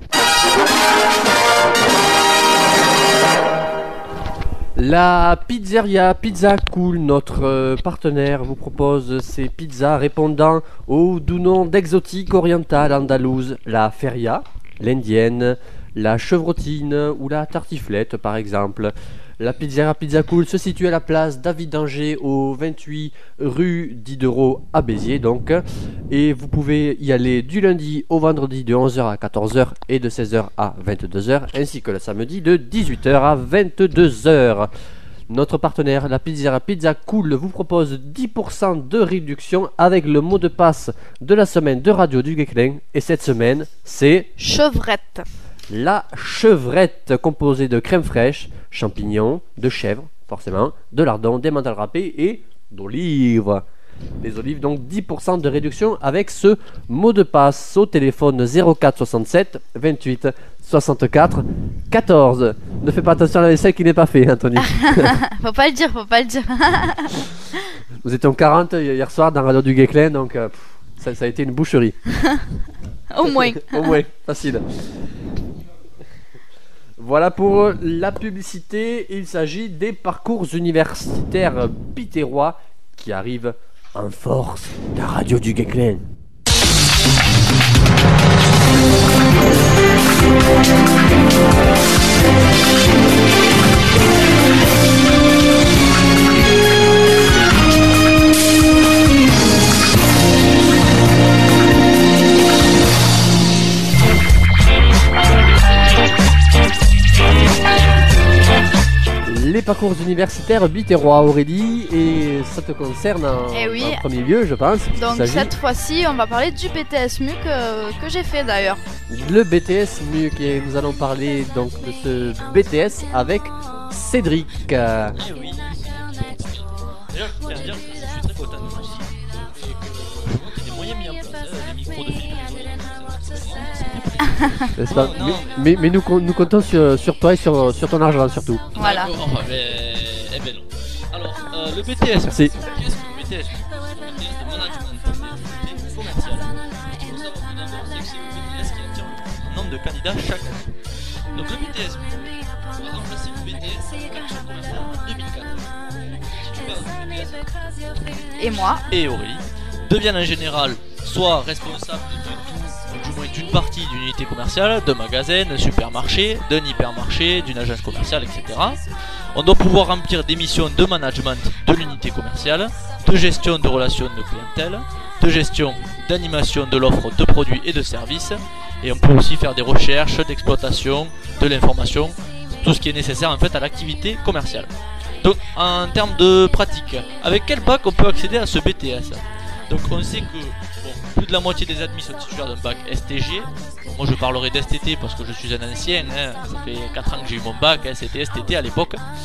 La pizzeria Pizza Cool, notre euh, partenaire, vous propose ces pizzas répondant aux doux noms d'exotique orientale andalouse, la feria, l'indienne, la chevrotine ou la tartiflette par exemple. La pizzeria Pizza Cool se situe à la place David d'Angers au vingt-huit rue Diderot à Béziers donc, et vous pouvez y aller du lundi au vendredi de onze heures à quatorze heures et de seize heures à vingt-deux heures, ainsi que le samedi de dix-huit heures à vingt-deux heures. Notre partenaire, la pizzeria Pizza Cool, vous propose dix pour cent de réduction avec le mot de passe de la semaine de Radio du Geekling, et cette semaine c'est Chevrette. la chevrette, composée de crème fraîche, champignons, de chèvre, forcément, de lardons, d'emmental râpé et d'olives. Les olives, donc dix pour cent de réduction avec ce mot de passe au téléphone zéro quatre soixante-sept vingt-huit soixante-quatre quatorze. Ne fais pas attention à la vaisselle qui n'est pas fait, Anthony. Faut pas le dire, faut pas le dire. Nous étions quarante hier soir dans Radio du Geekland, donc euh, pff, ça, ça a été une boucherie. Au moins. Au moins, facile. Voilà pour la publicité. Il s'agit des parcours universitaires bitérois qui arrivent en force. La radio du Geekland. Les parcours universitaires bitérois, Aurélie, et ça te concerne en, Eh oui. en premier lieu, je pense. puisqu'il Donc s'agit cette fois-ci, on va parler du B T S M U que, que j'ai fait d'ailleurs. le B T S M U, et nous allons parler donc de ce B T S avec Cédric. Euh, Eh oui. D'ailleurs, je tiens à dire que je suis très content de ceci. Et que je vois qu'il y a des moyens mis en place, hein, des micros de Philippe n'est-ce pas? Non, mais, non. mais, mais nous, com- nous comptons sur, sur toi et sur, sur ton argent surtout. Voilà. D'accord, oh, mais... Eh ben non. Alors, euh, le B T S, Merci. qu'est-ce que le B T S? Le B T S de management d'activité commerciale. Il faut savoir que d'abord, c'est que c'est le B T S qui attire un nombre de candidats chaque année. Donc le B T S, par exemple, là, c'est le B T S action commerciale deux mille quatre. Si tu passes le B T S Et moi. et Aurélie deviennent en général soit responsables de tout, ou du moins d'une partie d'une unité commerciale, d'un magasin, d'un supermarché, d'un hypermarché, d'une agence commerciale, et cetera. On doit pouvoir remplir des missions de management de l'unité commerciale, de gestion de relations de clientèle, de gestion d'animation de l'offre de produits et de services, et on peut aussi faire des recherches, d'exploitation, de l'information, tout ce qui est nécessaire en fait à l'activité commerciale. Donc en termes de pratique, avec quel bac on peut accéder à ce B T S? Donc on sait que bon, plus de la moitié des admis sont titulaires d'un bac S T G. Bon, moi je parlerai d'S T T parce que je suis un ancien, hein. Ça fait quatre ans que j'ai eu mon bac, hein. C'était S T T à l'époque.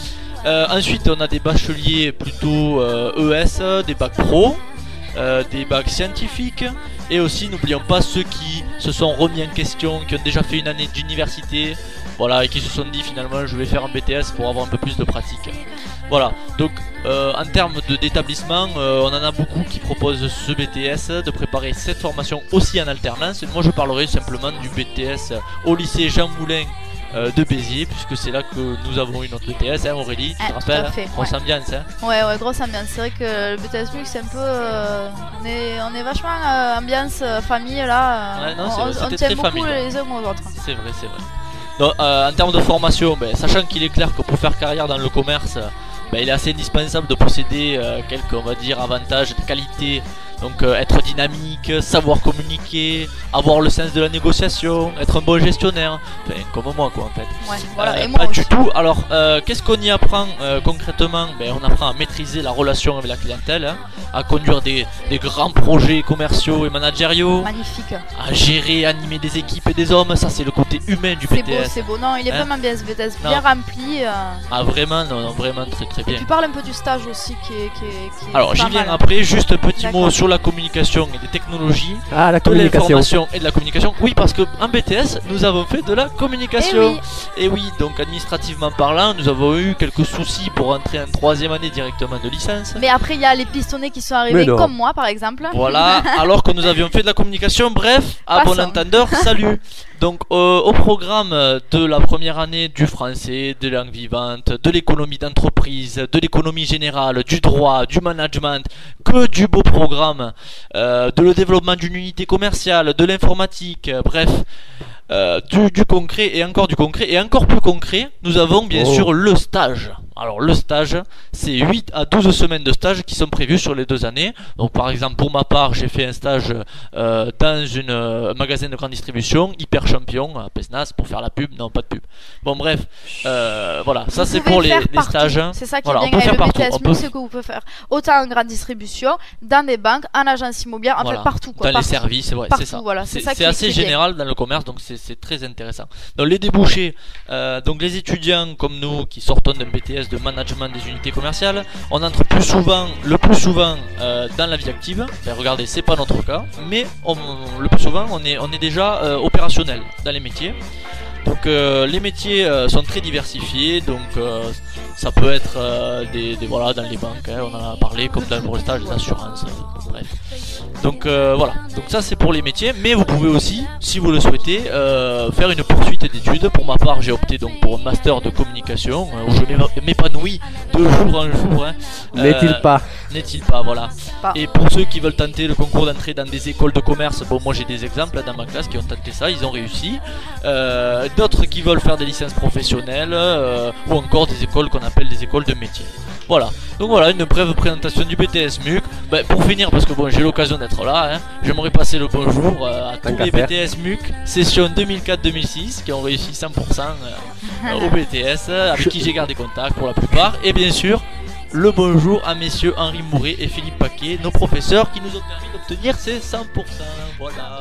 Euh, ensuite, on a des bacheliers plutôt euh, E S, des bacs pro, euh, des bacs scientifiques. Et aussi, n'oublions pas ceux qui se sont remis en question, qui ont déjà fait une année d'université, voilà, et qui se sont dit finalement je vais faire un B T S pour avoir un peu plus de pratique. Voilà, donc euh, en termes de, d'établissement, euh, on en a beaucoup qui proposent ce B T S, de préparer cette formation aussi en alternance. Et moi je parlerai simplement du B T S au lycée Jean Moulin euh, de Béziers, puisque c'est là que nous avons eu notre B T S, hein, Aurélie, tu Ah, te tout rappelles, à fait, grosse ouais. ambiance, hein. Ouais, ouais, grosse ambiance. C'est vrai que le B T S M U C c'est un peu. euh, on, est, on est vachement euh, ambiance euh, famille là. euh, Ouais, non, c'est on vrai, on c'était tient très beaucoup familial. les uns aux autres. C'est vrai, c'est vrai. Donc, euh, en termes de formation, ben, sachant qu'il est clair que pour faire carrière dans le commerce, ben, il est assez indispensable de posséder euh, quelques, on va dire, avantages de qualité. Donc euh, être dynamique, savoir communiquer, avoir le sens de la négociation, être un bon gestionnaire, enfin comme moi quoi en fait. Ouais, voilà, Euh, et moi pas aussi. du tout. Alors euh, qu'est-ce qu'on y apprend euh, concrètement? Ben, on apprend à maîtriser la relation avec la clientèle, hein, à conduire des, des grands projets commerciaux et managériaux, Magnifique. à gérer, animer des équipes et des hommes. Ça c'est le côté humain du C'est B T beau, S. c'est beau. Non, il est Hein? vraiment bien ce B T S, Non. bien rempli. euh. Ah vraiment, non, non, vraiment très très Et bien. tu parles un peu du stage aussi qui est. Qui est, qui est Alors j'y pas viens mal. après, juste un petit D'accord. mot sur la communication et les technologies. Ah, la De communication. l'information et de la communication. Oui, parce que en B T S, nous avons fait de la communication. Eh Et oui, donc administrativement parlant, nous avons eu quelques soucis pour entrer en troisième année directement de licence. Mais après, il y a les pistonnés qui sont Mais arrivés non. comme moi par exemple. Voilà, alors que nous avions fait de la communication. Bref, à bon Passons. entendeur, salut. Donc euh, au programme de la première année du français, de langue vivante, de l'économie d'entreprise, de l'économie générale, du droit, du management, que du beau programme, euh, de le développement d'une unité commerciale, de l'informatique, euh, bref, euh, du, du concret et encore du concret et encore plus concret, nous avons bien Oh. sûr le stage. Alors le stage, c'est huit à douze semaines de stage qui sont prévues sur les deux années. Donc par exemple pour ma part, j'ai fait un stage euh, dans une, euh, un magasin de grande distribution, Hyper Champion à Pesnas, pour faire la pub, non pas de pub. Bon bref, euh, voilà, ça Vous c'est pouvez pour le les, faire les partout. stages. C'est ça qui Voilà, est on bien peut avec faire le B partout. T S On M U, peut- c'est que vous pouvez faire autant en grande distribution, dans des banques, en agence immobilière, en Voilà. fait partout quoi. Dans partout. les services, ouais, Partout, c'est ça. voilà, c'est c'est ça qui c'est est- assez qui est bien. général dans le commerce, donc c'est c'est très intéressant. Donc les débouchés, euh, donc les étudiants comme nous qui sortons d'un B T S de management des unités commerciales, on entre plus souvent, le plus souvent euh, dans la vie active. Ben, regardez, c'est pas notre cas, mais on- le plus souvent on est, on est déjà euh, opérationnel dans les métiers. Donc euh, les métiers euh, sont très diversifiés, donc euh, ça peut être euh, des, des- voilà dans les banques, hein, on en a parlé, comme dans le brevetage, les assurances, euh, bref. Donc euh, voilà, donc ça c'est pour les métiers, mais vous pouvez aussi, si vous le souhaitez, euh, faire une poursuite d'études. Pour ma part, j'ai opté donc pour un master de communication euh, où je m'éva- m'épanouis de jour en jour. Hein. N'est-il Euh, pas? N'est-il pas, voilà. Pas. Et pour ceux qui veulent tenter le concours d'entrée dans des écoles de commerce, bon moi j'ai des exemples là, dans ma classe qui ont tenté ça, ils ont réussi. Euh, D'autres qui veulent faire des licences professionnelles euh, ou encore des écoles qu'on appelle des écoles de métier. Voilà, donc voilà une brève présentation du B T S M U C. Ben, pour finir, parce que bon j'ai l'occasion d'être là, hein, j'aimerais passer le bonjour euh, à Tant tous qu'à les faire. B T S M U C session deux mille quatre deux mille six qui ont réussi cent pour cent euh, au B T S, euh, avec qui j'ai gardé contact pour la plupart. Et bien sûr, le bonjour à messieurs Henri Mouret et Philippe Paquet, nos professeurs qui nous ont permis d'obtenir ces cent pour cent. Voilà.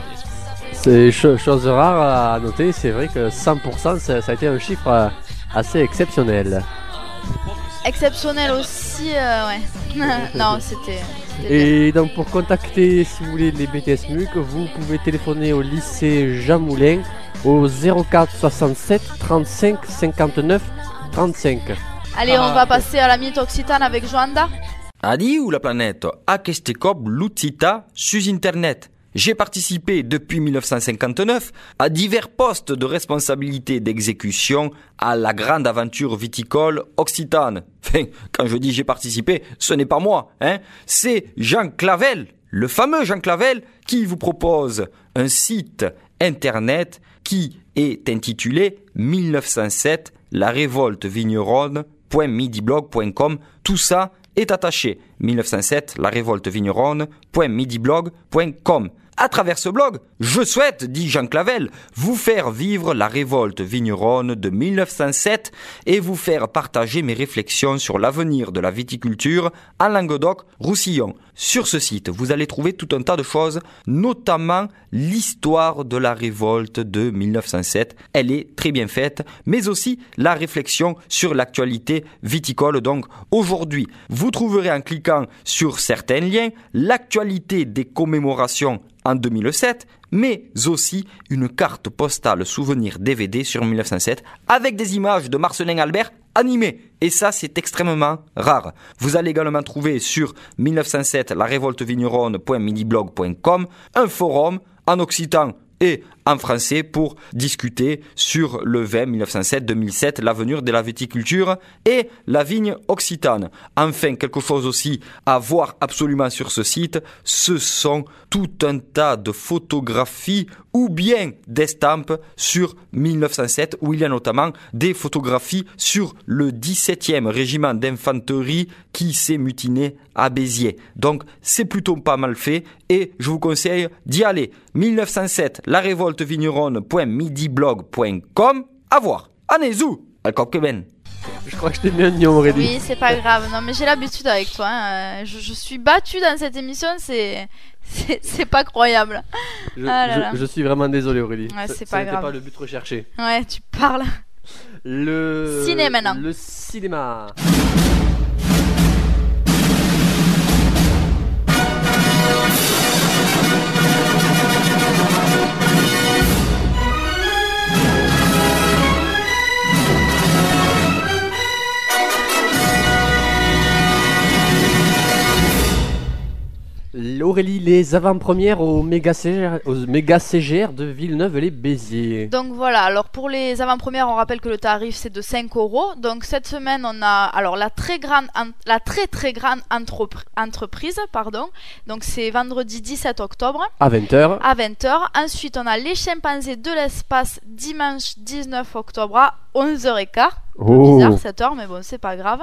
C'est cho- chose rare à noter, c'est vrai que cent pour cent ça, ça a été un chiffre euh, assez exceptionnel. Exceptionnel aussi, euh, ouais. non, c'était. c'était bien. Et donc pour contacter, si vous voulez, les B T S M U C, vous pouvez téléphoner au lycée Jean Moulin au zéro quatre soixante-sept trente-cinq cinquante-neuf trente-cinq. Allez, on va passer à la minute occitane avec Joanda. Adieu la planète, aquest cop l'Utsita sur Internet. J'ai participé depuis mille neuf cent cinquante-neuf à divers postes de responsabilité d'exécution à la grande aventure viticole occitane. Enfin, quand je dis j'ai participé, ce n'est pas moi, hein. C'est Jean Clavel, le fameux Jean Clavel, qui vous propose un site internet qui est intitulé mille neuf cent sept la révolte vigneronne point midiblog point com. Tout ça est attaché. mille neuf cent sept la révolte vigneronne point midiblog point com. À travers ce blog, je souhaite, dit Jean Clavel, vous faire vivre la révolte vigneronne de mille neuf cent sept et vous faire partager mes réflexions sur l'avenir de la viticulture en Languedoc-Roussillon. Sur ce site, vous allez trouver tout un tas de choses, notamment l'histoire de la révolte de mille neuf cent sept. Elle est très bien faite, mais aussi la réflexion sur l'actualité viticole. Donc aujourd'hui, vous trouverez en cliquant sur certains liens l'actualité des commémorations en deux mille sept, mais aussi une carte postale souvenir D V D sur mille neuf cent sept avec des images de Marcelin Albert animées. Et ça, c'est extrêmement rare. Vous allez également trouver sur mille neuf cent sept la révolte vigneronne point midiblog point com un forum en occitan et en français pour discuter sur le vin mille neuf cent sept deux mille sept, l'avenir de la viticulture et la vigne occitane. Enfin, quelque chose aussi à voir absolument sur ce site, ce sont tout un tas de photographies ou bien d'estampes sur mille neuf cent sept, où il y a notamment des photographies sur le dix-septième régiment d'infanterie qui s'est mutiné à Béziers. Donc, c'est plutôt pas mal fait et je vous conseille d'y aller. mille neuf cent sept, la révolte vigneronne point midiblog point com. À voir. Anezou, al ben. Je crois que je t'ai mis un nion, Aurélie. Oui, c'est pas grave. Non, mais j'ai l'habitude avec toi. Hein. Je, je suis battue dans cette émission, c'est c'est, c'est pas croyable. Je, ah là là. je, je suis vraiment désolé, Aurélie. Ouais, c'est Ce pas n'était grave. pas le but recherché. Ouais, tu parles. Le Ciné maintenant. Le cinéma. Aurélie, les avant-premières au méga C G R, aux méga C G R de Villeneuve-les-Béziers. Donc voilà, alors pour les avant-premières, on rappelle que le tarif c'est de cinq euros. Donc cette semaine, on a alors la très grande, la très très grande entrepr- entreprise, pardon. Donc c'est vendredi dix-sept octobre. À vingt heures. À vingt heures. Ensuite, on a les chimpanzés de l'espace dimanche dix-neuf octobre à onze heures quinze. Oh. Bizarre cette heure, mais bon, c'est pas grave.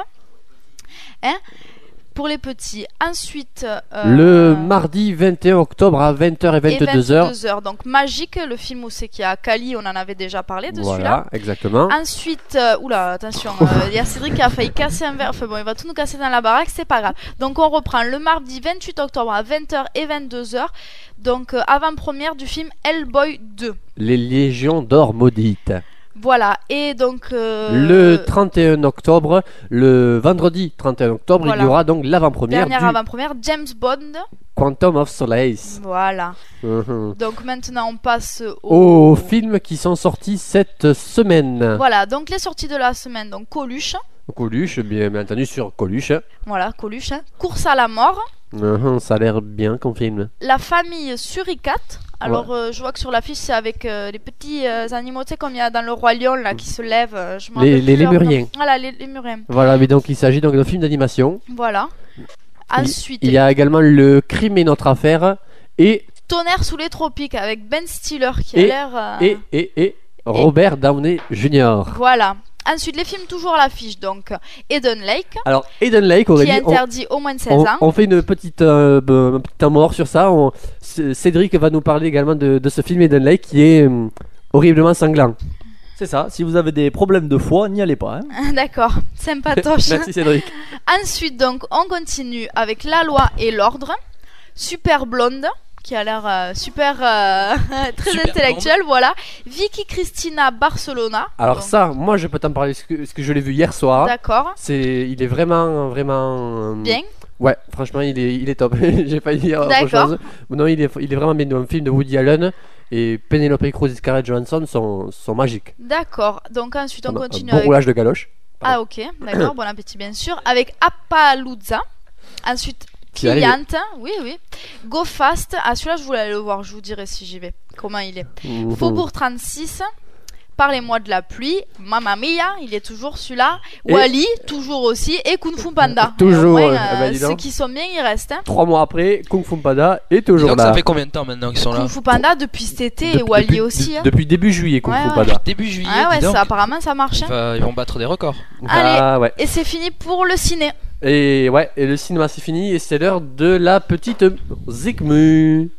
Hein? Pour les petits. Ensuite, euh, le mardi vingt et un octobre à vingt heures et vingt-deux heures. vingt-deux heures. Donc Magique, le film où c'est qu'il y a Kali, on en avait déjà parlé de voilà, celui-là. exactement. Ensuite, euh, oula, attention, euh, il y a Cédric qui a failli casser un verre. Enfin bon, il va tout nous casser dans la baraque, c'est pas grave. Donc on reprend le mardi vingt-huit octobre à vingt heures et vingt-deux heures. Donc euh, avant-première du film Hellboy deux. Les Légions d'Or maudites. Voilà, et donc... Euh, le trente et un octobre, le vendredi trente et un octobre, voilà. il y aura donc l'avant-première Dernière du avant-première, James Bond. Quantum of Solace. Voilà. Mmh. Donc maintenant on passe au... aux films qui sont sortis cette semaine. Voilà, donc les sorties de la semaine, donc Coluche. Coluche, bien entendu sur Coluche. Voilà, Coluche. Hein. Course à la mort. Mmh, ça a l'air bien comme film. La famille Suricate. Alors, ouais. euh, je vois que sur l'affiche, c'est avec euh, les petits euh, animaux, tu sais, comme il y a dans le Roi Lion, là, qui se lèvent. Euh, je m'en les rappelle les plus leur lémuriens. nom. Voilà, les lémuriens. Voilà, mais donc il s'agit donc d'un film d'animation. Voilà. Ensuite, il, il y a également Le Crime est notre affaire et Tonnerre sous les tropiques avec Ben Stiller qui a et, l'air. Euh... Et, et, et Robert Downey junior Voilà. Ensuite, les films toujours à l'affiche, donc Eden Lake. Alors, Eden Lake, Aurélie, qui est interdit on, au moins de seize on, ans. On fait une petite, euh, un petit temps mort sur ça. On, Cédric va nous parler également de, de ce film Eden Lake qui est euh, horriblement sanglant. C'est ça, si vous avez des problèmes de foie, n'y allez pas. Hein. D'accord, sympatoche. Merci Cédric. Ensuite, donc, on continue avec La Loi et l'Ordre. Super Blonde, qui a l'air euh, super euh, très Super intellectuel, blonde. Voilà. Vicky Cristina Barcelona. Alors donc... ça, moi je peux t'en parler parce que, parce que je l'ai vu hier soir. D'accord. C'est, il est vraiment, vraiment. Bien. Ouais, franchement, il est, il est top. J'ai failli dire autre chose. Non, il est, il est vraiment bien. Un film de Woody Allen et Penelope Cruz et Scarlett Johansson sont, sont magiques. D'accord. Donc ensuite on un, continue un bon avec. roulage de galoche. Ah ok, d'accord. Bon appétit bien sûr. Avec Appaloosa. Ensuite. Qui Cliente, oui, oui. Go Fast. Ah, celui-là, je voulais aller le voir. Je vous dirai si j'y vais. Comment il est. Mmh. Faubourg trente-six. Parlez-moi de la pluie. Mamma Mia, il est toujours celui-là. Et Wall-E, toujours aussi. Et Kung Fu Panda. Toujours. Moins, euh, ah bah, ceux qui sont bien, ils restent. Hein. Trois mois après, Kung Fu Panda est toujours donc, là. Ça fait combien de temps maintenant qu'ils sont là? Kung Fu Panda depuis cet été depuis, et Wall-E depuis, aussi. De, hein. Depuis début juillet, Kung ouais, Fu ouais. Panda. Début juillet. Ah ouais, donc, ça, apparemment ça marche. Va, ils vont battre des records. Allez, ah, ouais. et c'est fini pour le ciné. Et ouais, et le cinéma c'est fini et c'est l'heure de la petite Zikmu.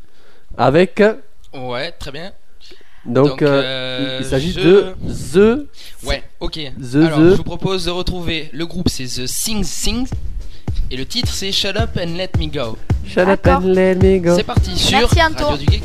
avec. Ouais, très bien. Donc, Donc, euh, euh, il s'agit je- de The. Ouais, ok. The, Alors, The. je vous propose de retrouver le groupe, c'est The Sing Sing. Et le titre, c'est Shut Up and Let Me Go. Shut up and let me go. C'est parti sur Merci, Anto. Radio du Geek.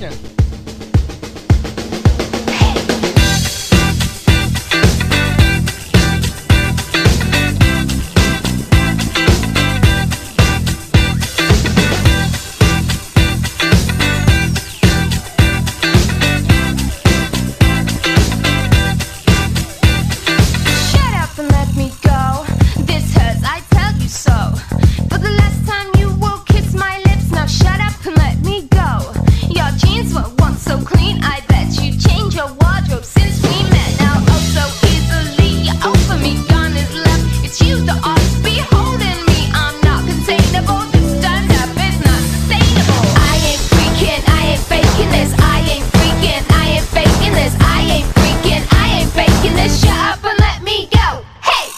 Shut up and let me go. This hurts, I tell you so. For the last time you will kiss my lips. Now shut up and let me go. Your jeans were once so clean. I bet you changed your wardrobe since we met. Now oh so easily you offer me gone is left. It's you that ought to be holding me. I'm not containable. This stand up is not sustainable. I ain't freaking, I ain't faking this. I ain't freaking, I ain't faking this. I ain't freaking, I ain't faking this. Shut up and let me go. Hey!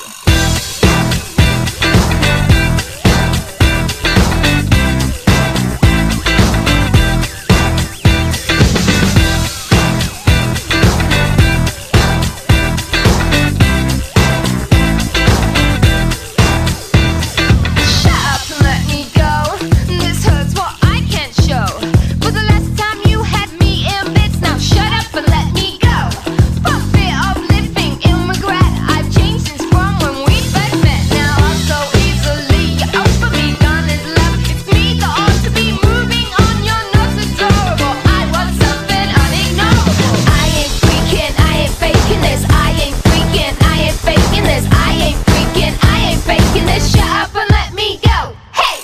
Shut up and let me go. This hurts what I can't show. For the last time you had me in bits. Now shut up and let me go. For fear of living in regret. I've changed since from when we first met. Now I'm so easily you offer me gone is left. It's me that ought to be moving on. You're not adorable. I want something unignorable. I ain't freaking, I ain't faking this. I ain't freaking, I ain't faking this. I ain't freaking, I ain't faking this. Shut up and let me go. Hey!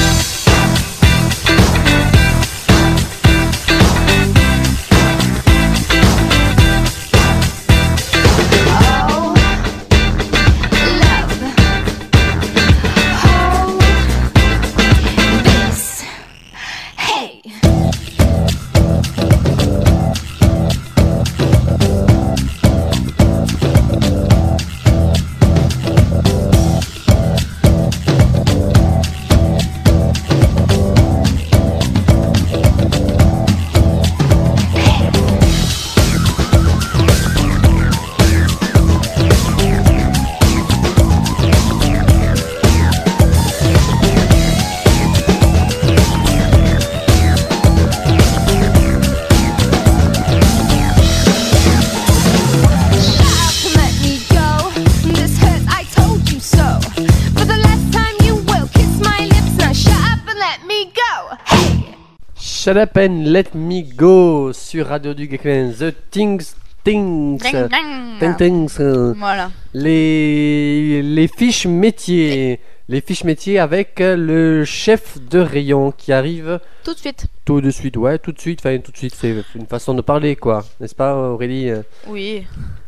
Oh, love. Hold this. Hey! Shut up and let me go. This hurts, I told you so. For the last time you will kiss my lips. Now shut up and let me go. Hey! Shut up and let me go sur Radio du Geekland. The Things Things. Ding, ding. Thing, Things. euh, Voilà. Les, les fiches métiers. Les fiches métiers avec euh, le chef de rayon qui arrive Tout de suite. tout de suite. Ouais, tout de suite. Enfin, tout de suite, c'est une façon de parler, quoi. N'est-ce pas, Aurélie? Oui.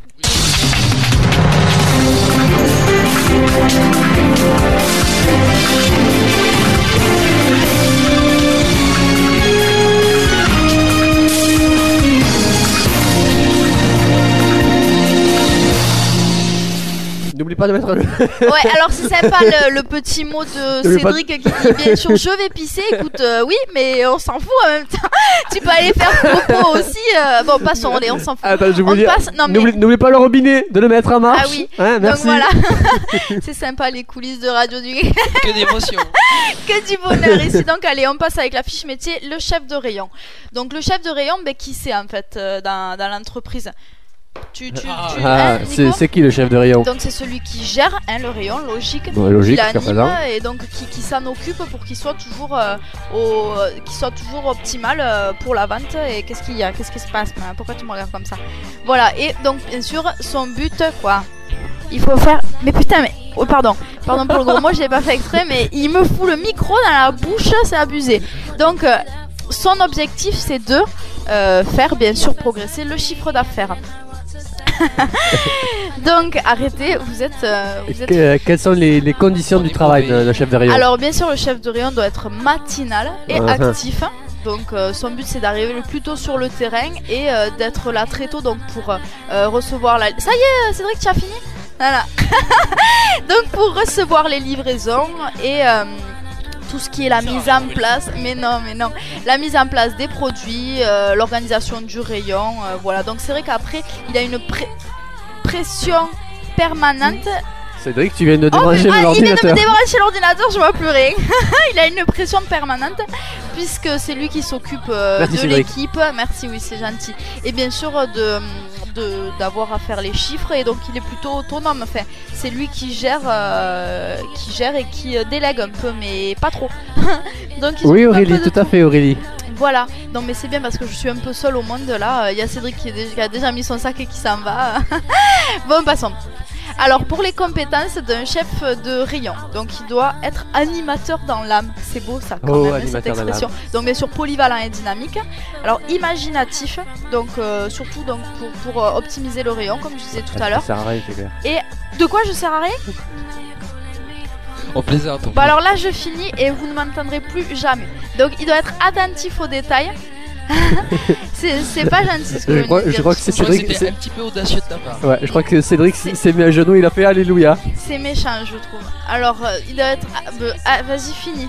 N'oublie pas de mettre le. Ouais, alors c'est sympa le, le petit mot de N'oublie pas- Cédric qui dit bien sûr je vais pisser. Écoute, euh, oui, mais on s'en fout en même temps. Tu peux aller faire popo aussi. euh, Bon, passons, allez, on s'en fout. Attends, je On vous dire. passe- non, mais- N'oublie n'oublie pas le robinet, de le mettre en marche. Ah oui. Hein, Donc merci. voilà, c'est sympa les coulisses de Radio du Que d'émotion. que du bonheur ici. Donc allez, on passe avec la fiche métier, le chef de rayon. Donc le chef de rayon, ben, qui c'est en fait euh, dans, dans l'entreprise? Tu, tu, tu, Ah, hein, c'est Nico c'est qui le chef de rayon? Donc c'est celui qui gère hein, le rayon, logique, Ouais, logique, qui jusqu'à l'anime présent. et donc qui, qui s'en occupe pour qu'il soit toujours euh, au, qu'il soit toujours optimal euh, pour la vente. Et qu'est-ce qu'il y a, qu'est-ce qui se passe? Mais pourquoi tu me regardes comme ça? Voilà. Et donc bien sûr son but quoi, il faut faire. Mais putain mais oh, pardon, pardon pour le gros mot, je l'ai pas fait exprès, mais il me fout le micro dans la bouche, c'est abusé. Donc euh, son objectif c'est de euh, faire bien sûr progresser le chiffre d'affaires. Donc arrêtez, vous êtes, euh, vous êtes... Que- quelles sont les, les conditions du travail de, de chef de rayon? Alors bien sûr le chef de rayon doit être matinal et Uh-huh. actif. Donc euh, son but c'est d'arriver le plus tôt sur le terrain et euh, d'être là très tôt donc pour euh, recevoir la... Ça y est Cédric, tu as fini? Voilà. Donc pour recevoir les livraisons et... euh, tout ce qui est la mise en place, mais non, mais non, la mise en place des produits, euh, l'organisation du rayon, euh, voilà. Donc c'est vrai qu'après, il a une pré- pression permanente. Cédric, tu viens de Oh, débrancher mais- ah, il vient de l'ordinateur. me débrancher l'ordinateur, je vois plus rien. Il a une pression permanente puisque c'est lui qui s'occupe euh, Merci, de Cédric. l'équipe. Merci, oui, c'est gentil. Et bien sûr de, de d'avoir à faire les chiffres et donc il est plutôt autonome. Enfin, c'est lui qui gère, euh, qui gère et qui euh, délègue un peu, mais pas trop. Donc il Oui, s'occupe un Aurélie, peu de tout à fait, Aurélie. Voilà, non mais c'est bien parce que je suis un peu seule au monde là. Il y a Cédric qui, est déjà, qui a déjà mis son sac et qui s'en va. Bon, passons. Alors pour les compétences d'un chef de rayon, donc il doit être animateur dans l'âme. C'est beau ça quand Oh, même, hein, cette animateur dans expression. Donc bien sûr polyvalent et dynamique. Alors imaginatif, donc euh, surtout donc pour, pour euh, optimiser le rayon comme je disais tout à l'heure. Ça sert à rien, c'est clair. Et de quoi je sers à rien? On plaisante. on Bon alors là je finis et vous ne m'entendrez plus jamais. Donc il doit être attentif aux détails. c'est, c'est pas gentil ce que Je je crois- viens de je dire. crois que c'est Je crois que Cédric. c'était c'est- un petit peu audacieux de ta part. Ouais, je crois que Cédric C'est- s'est mis à genoux, il a fait Alléluia. C'est méchant je trouve. Alors euh, il doit être... ah, bah, ah, vas-y finis.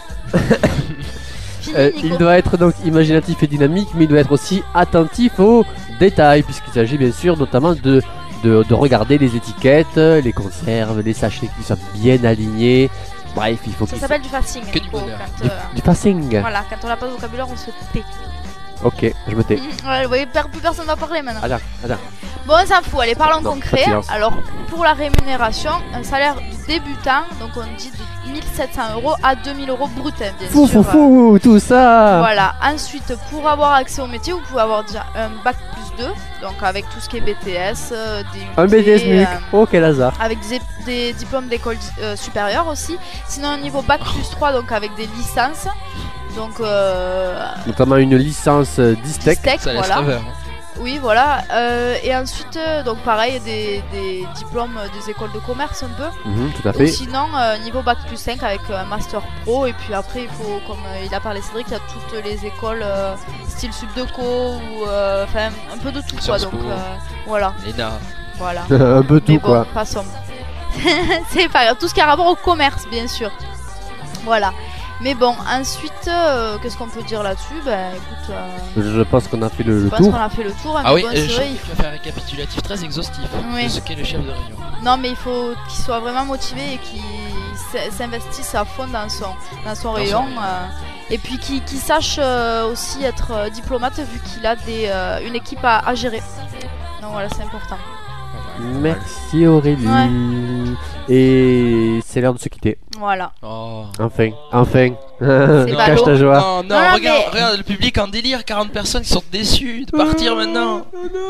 Finis Euh, Nico. il doit être donc imaginatif et dynamique, mais il doit être aussi attentif aux détails, puisqu'il s'agit bien sûr notamment de, de, de regarder les étiquettes, les conserves, les sachets qui soient bien alignés. Bref, il faut Ça qu'il s'appelle du fasting. Que du Nico, bonheur. quand, du, euh, du passing. Voilà, quand on n'a pas de vocabulaire on se tait. Ok, je me tais. Ouais, vous voyez, per- plus personne va parler maintenant. Attends, attends. Bon, on s'en fout, allez, parlons Non, pas concret. de silence. Alors, pour la rémunération, un salaire de débutant, donc on dit de mille sept cents euros à deux mille euros brut, hein, bien Fou, sûr. fou, fou, tout ça. Voilà, ensuite, pour avoir accès au métier, vous pouvez avoir déjà un bac plus deux, donc avec tout ce qui est B T S, euh, D U T, Un B T S M U C. euh, Oh, quel hasard. avec des, des diplômes d'école euh, supérieure aussi. Sinon, un niveau bac plus trois, donc avec des licences. Donc, euh, Notamment une licence euh, d'Istec. Distec, Ça laisse voilà. rêveur. hein. Oui, voilà. Euh, et ensuite, euh, donc pareil, des, des diplômes des écoles de commerce un peu. Mhm, tout à Ou fait. sinon, euh, niveau bac plus cinq avec euh, un master pro. Et puis après, il faut, comme euh, il a parlé Cédric, il y a toutes les écoles euh, style Subdeco ou euh, enfin un peu de tout quoi. Sciences Donc Po. euh, voilà, Léna. voilà. Un peu Mais tout, bon, quoi. passons. C'est pas grave. Tout ce qui a rapport au commerce, bien sûr. Voilà. Mais bon, ensuite, euh, qu'est-ce qu'on peut dire là-dessus? Ben écoute, euh, Je pense qu'on a fait le, je le pense tour. qu'on a fait le tour. hein, Ah mais oui, bon, euh, c'est je vrai, trouve il que tu vas faire un récapitulatif très exhaustif Oui. de ce qu'est le chef de rayon. Non, mais il faut qu'il soit vraiment motivé et qu'il s- s'investisse à fond dans son, dans son rayon. rayon. euh, et puis qu'il qu'il sache euh, aussi être euh, diplomate vu qu'il a des, euh, une équipe à, à gérer. Donc voilà, c'est important. Merci Aurélie. Ouais. Et c'est l'heure de se quitter. Voilà. Oh. Enfin, enfin. ballot. Cache ta joie. Non, non, Non, non, regarde, mais- regarde le public en délire, quarante personnes qui sont déçues de partir maintenant.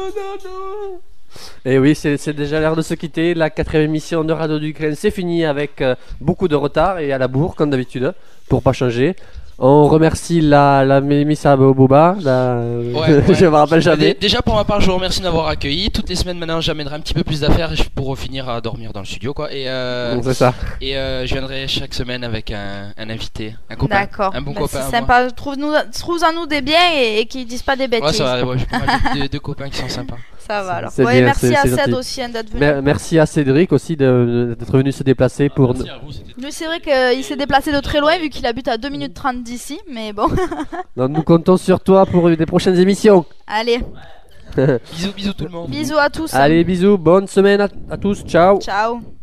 Et oui, c'est c'est déjà l'heure de se quitter. La quatrième émission de Radio du Crène, c'est fini avec euh, beaucoup de retard et à la bourre, comme d'habitude, pour pas changer. On remercie la, la Mélissa Boba. La... Ouais, ouais. Je me rappelle Dé- jamais. Déjà pour ma part, je vous remercie de m'avoir accueilli. Toutes les semaines maintenant, j'amènerai un petit peu plus d'affaires pour finir à dormir dans le studio, quoi. Et euh, Donc, c'est ça. et euh, je viendrai chaque semaine avec un, un invité, un copain, D'accord. un bon Ben, copain. c'est à moi. sympa. Trouve-nous, trouve-en-nous des biens et, et qu'ils disent pas des bêtises. Ouais, ça va. Ouais, je prends deux, deux copains qui sont sympas. Ça va alors. C'est Ouais, bien, merci c'est- à c'est Ced gentil. aussi hein, d'être venu. Mer- Merci à Cédric aussi de- d'être venu se déplacer pour. Merci à vous, c'était Lui, c'est vrai qu'il s'est déplacé de très loin vu qu'il habite à deux minutes trente d'ici, mais bon. Donc, nous comptons sur toi pour des prochaines émissions. Allez, Bisous, bisous tout le monde. bisous à tous. Allez, bisous, bonne semaine à, à tous, ciao. Ciao.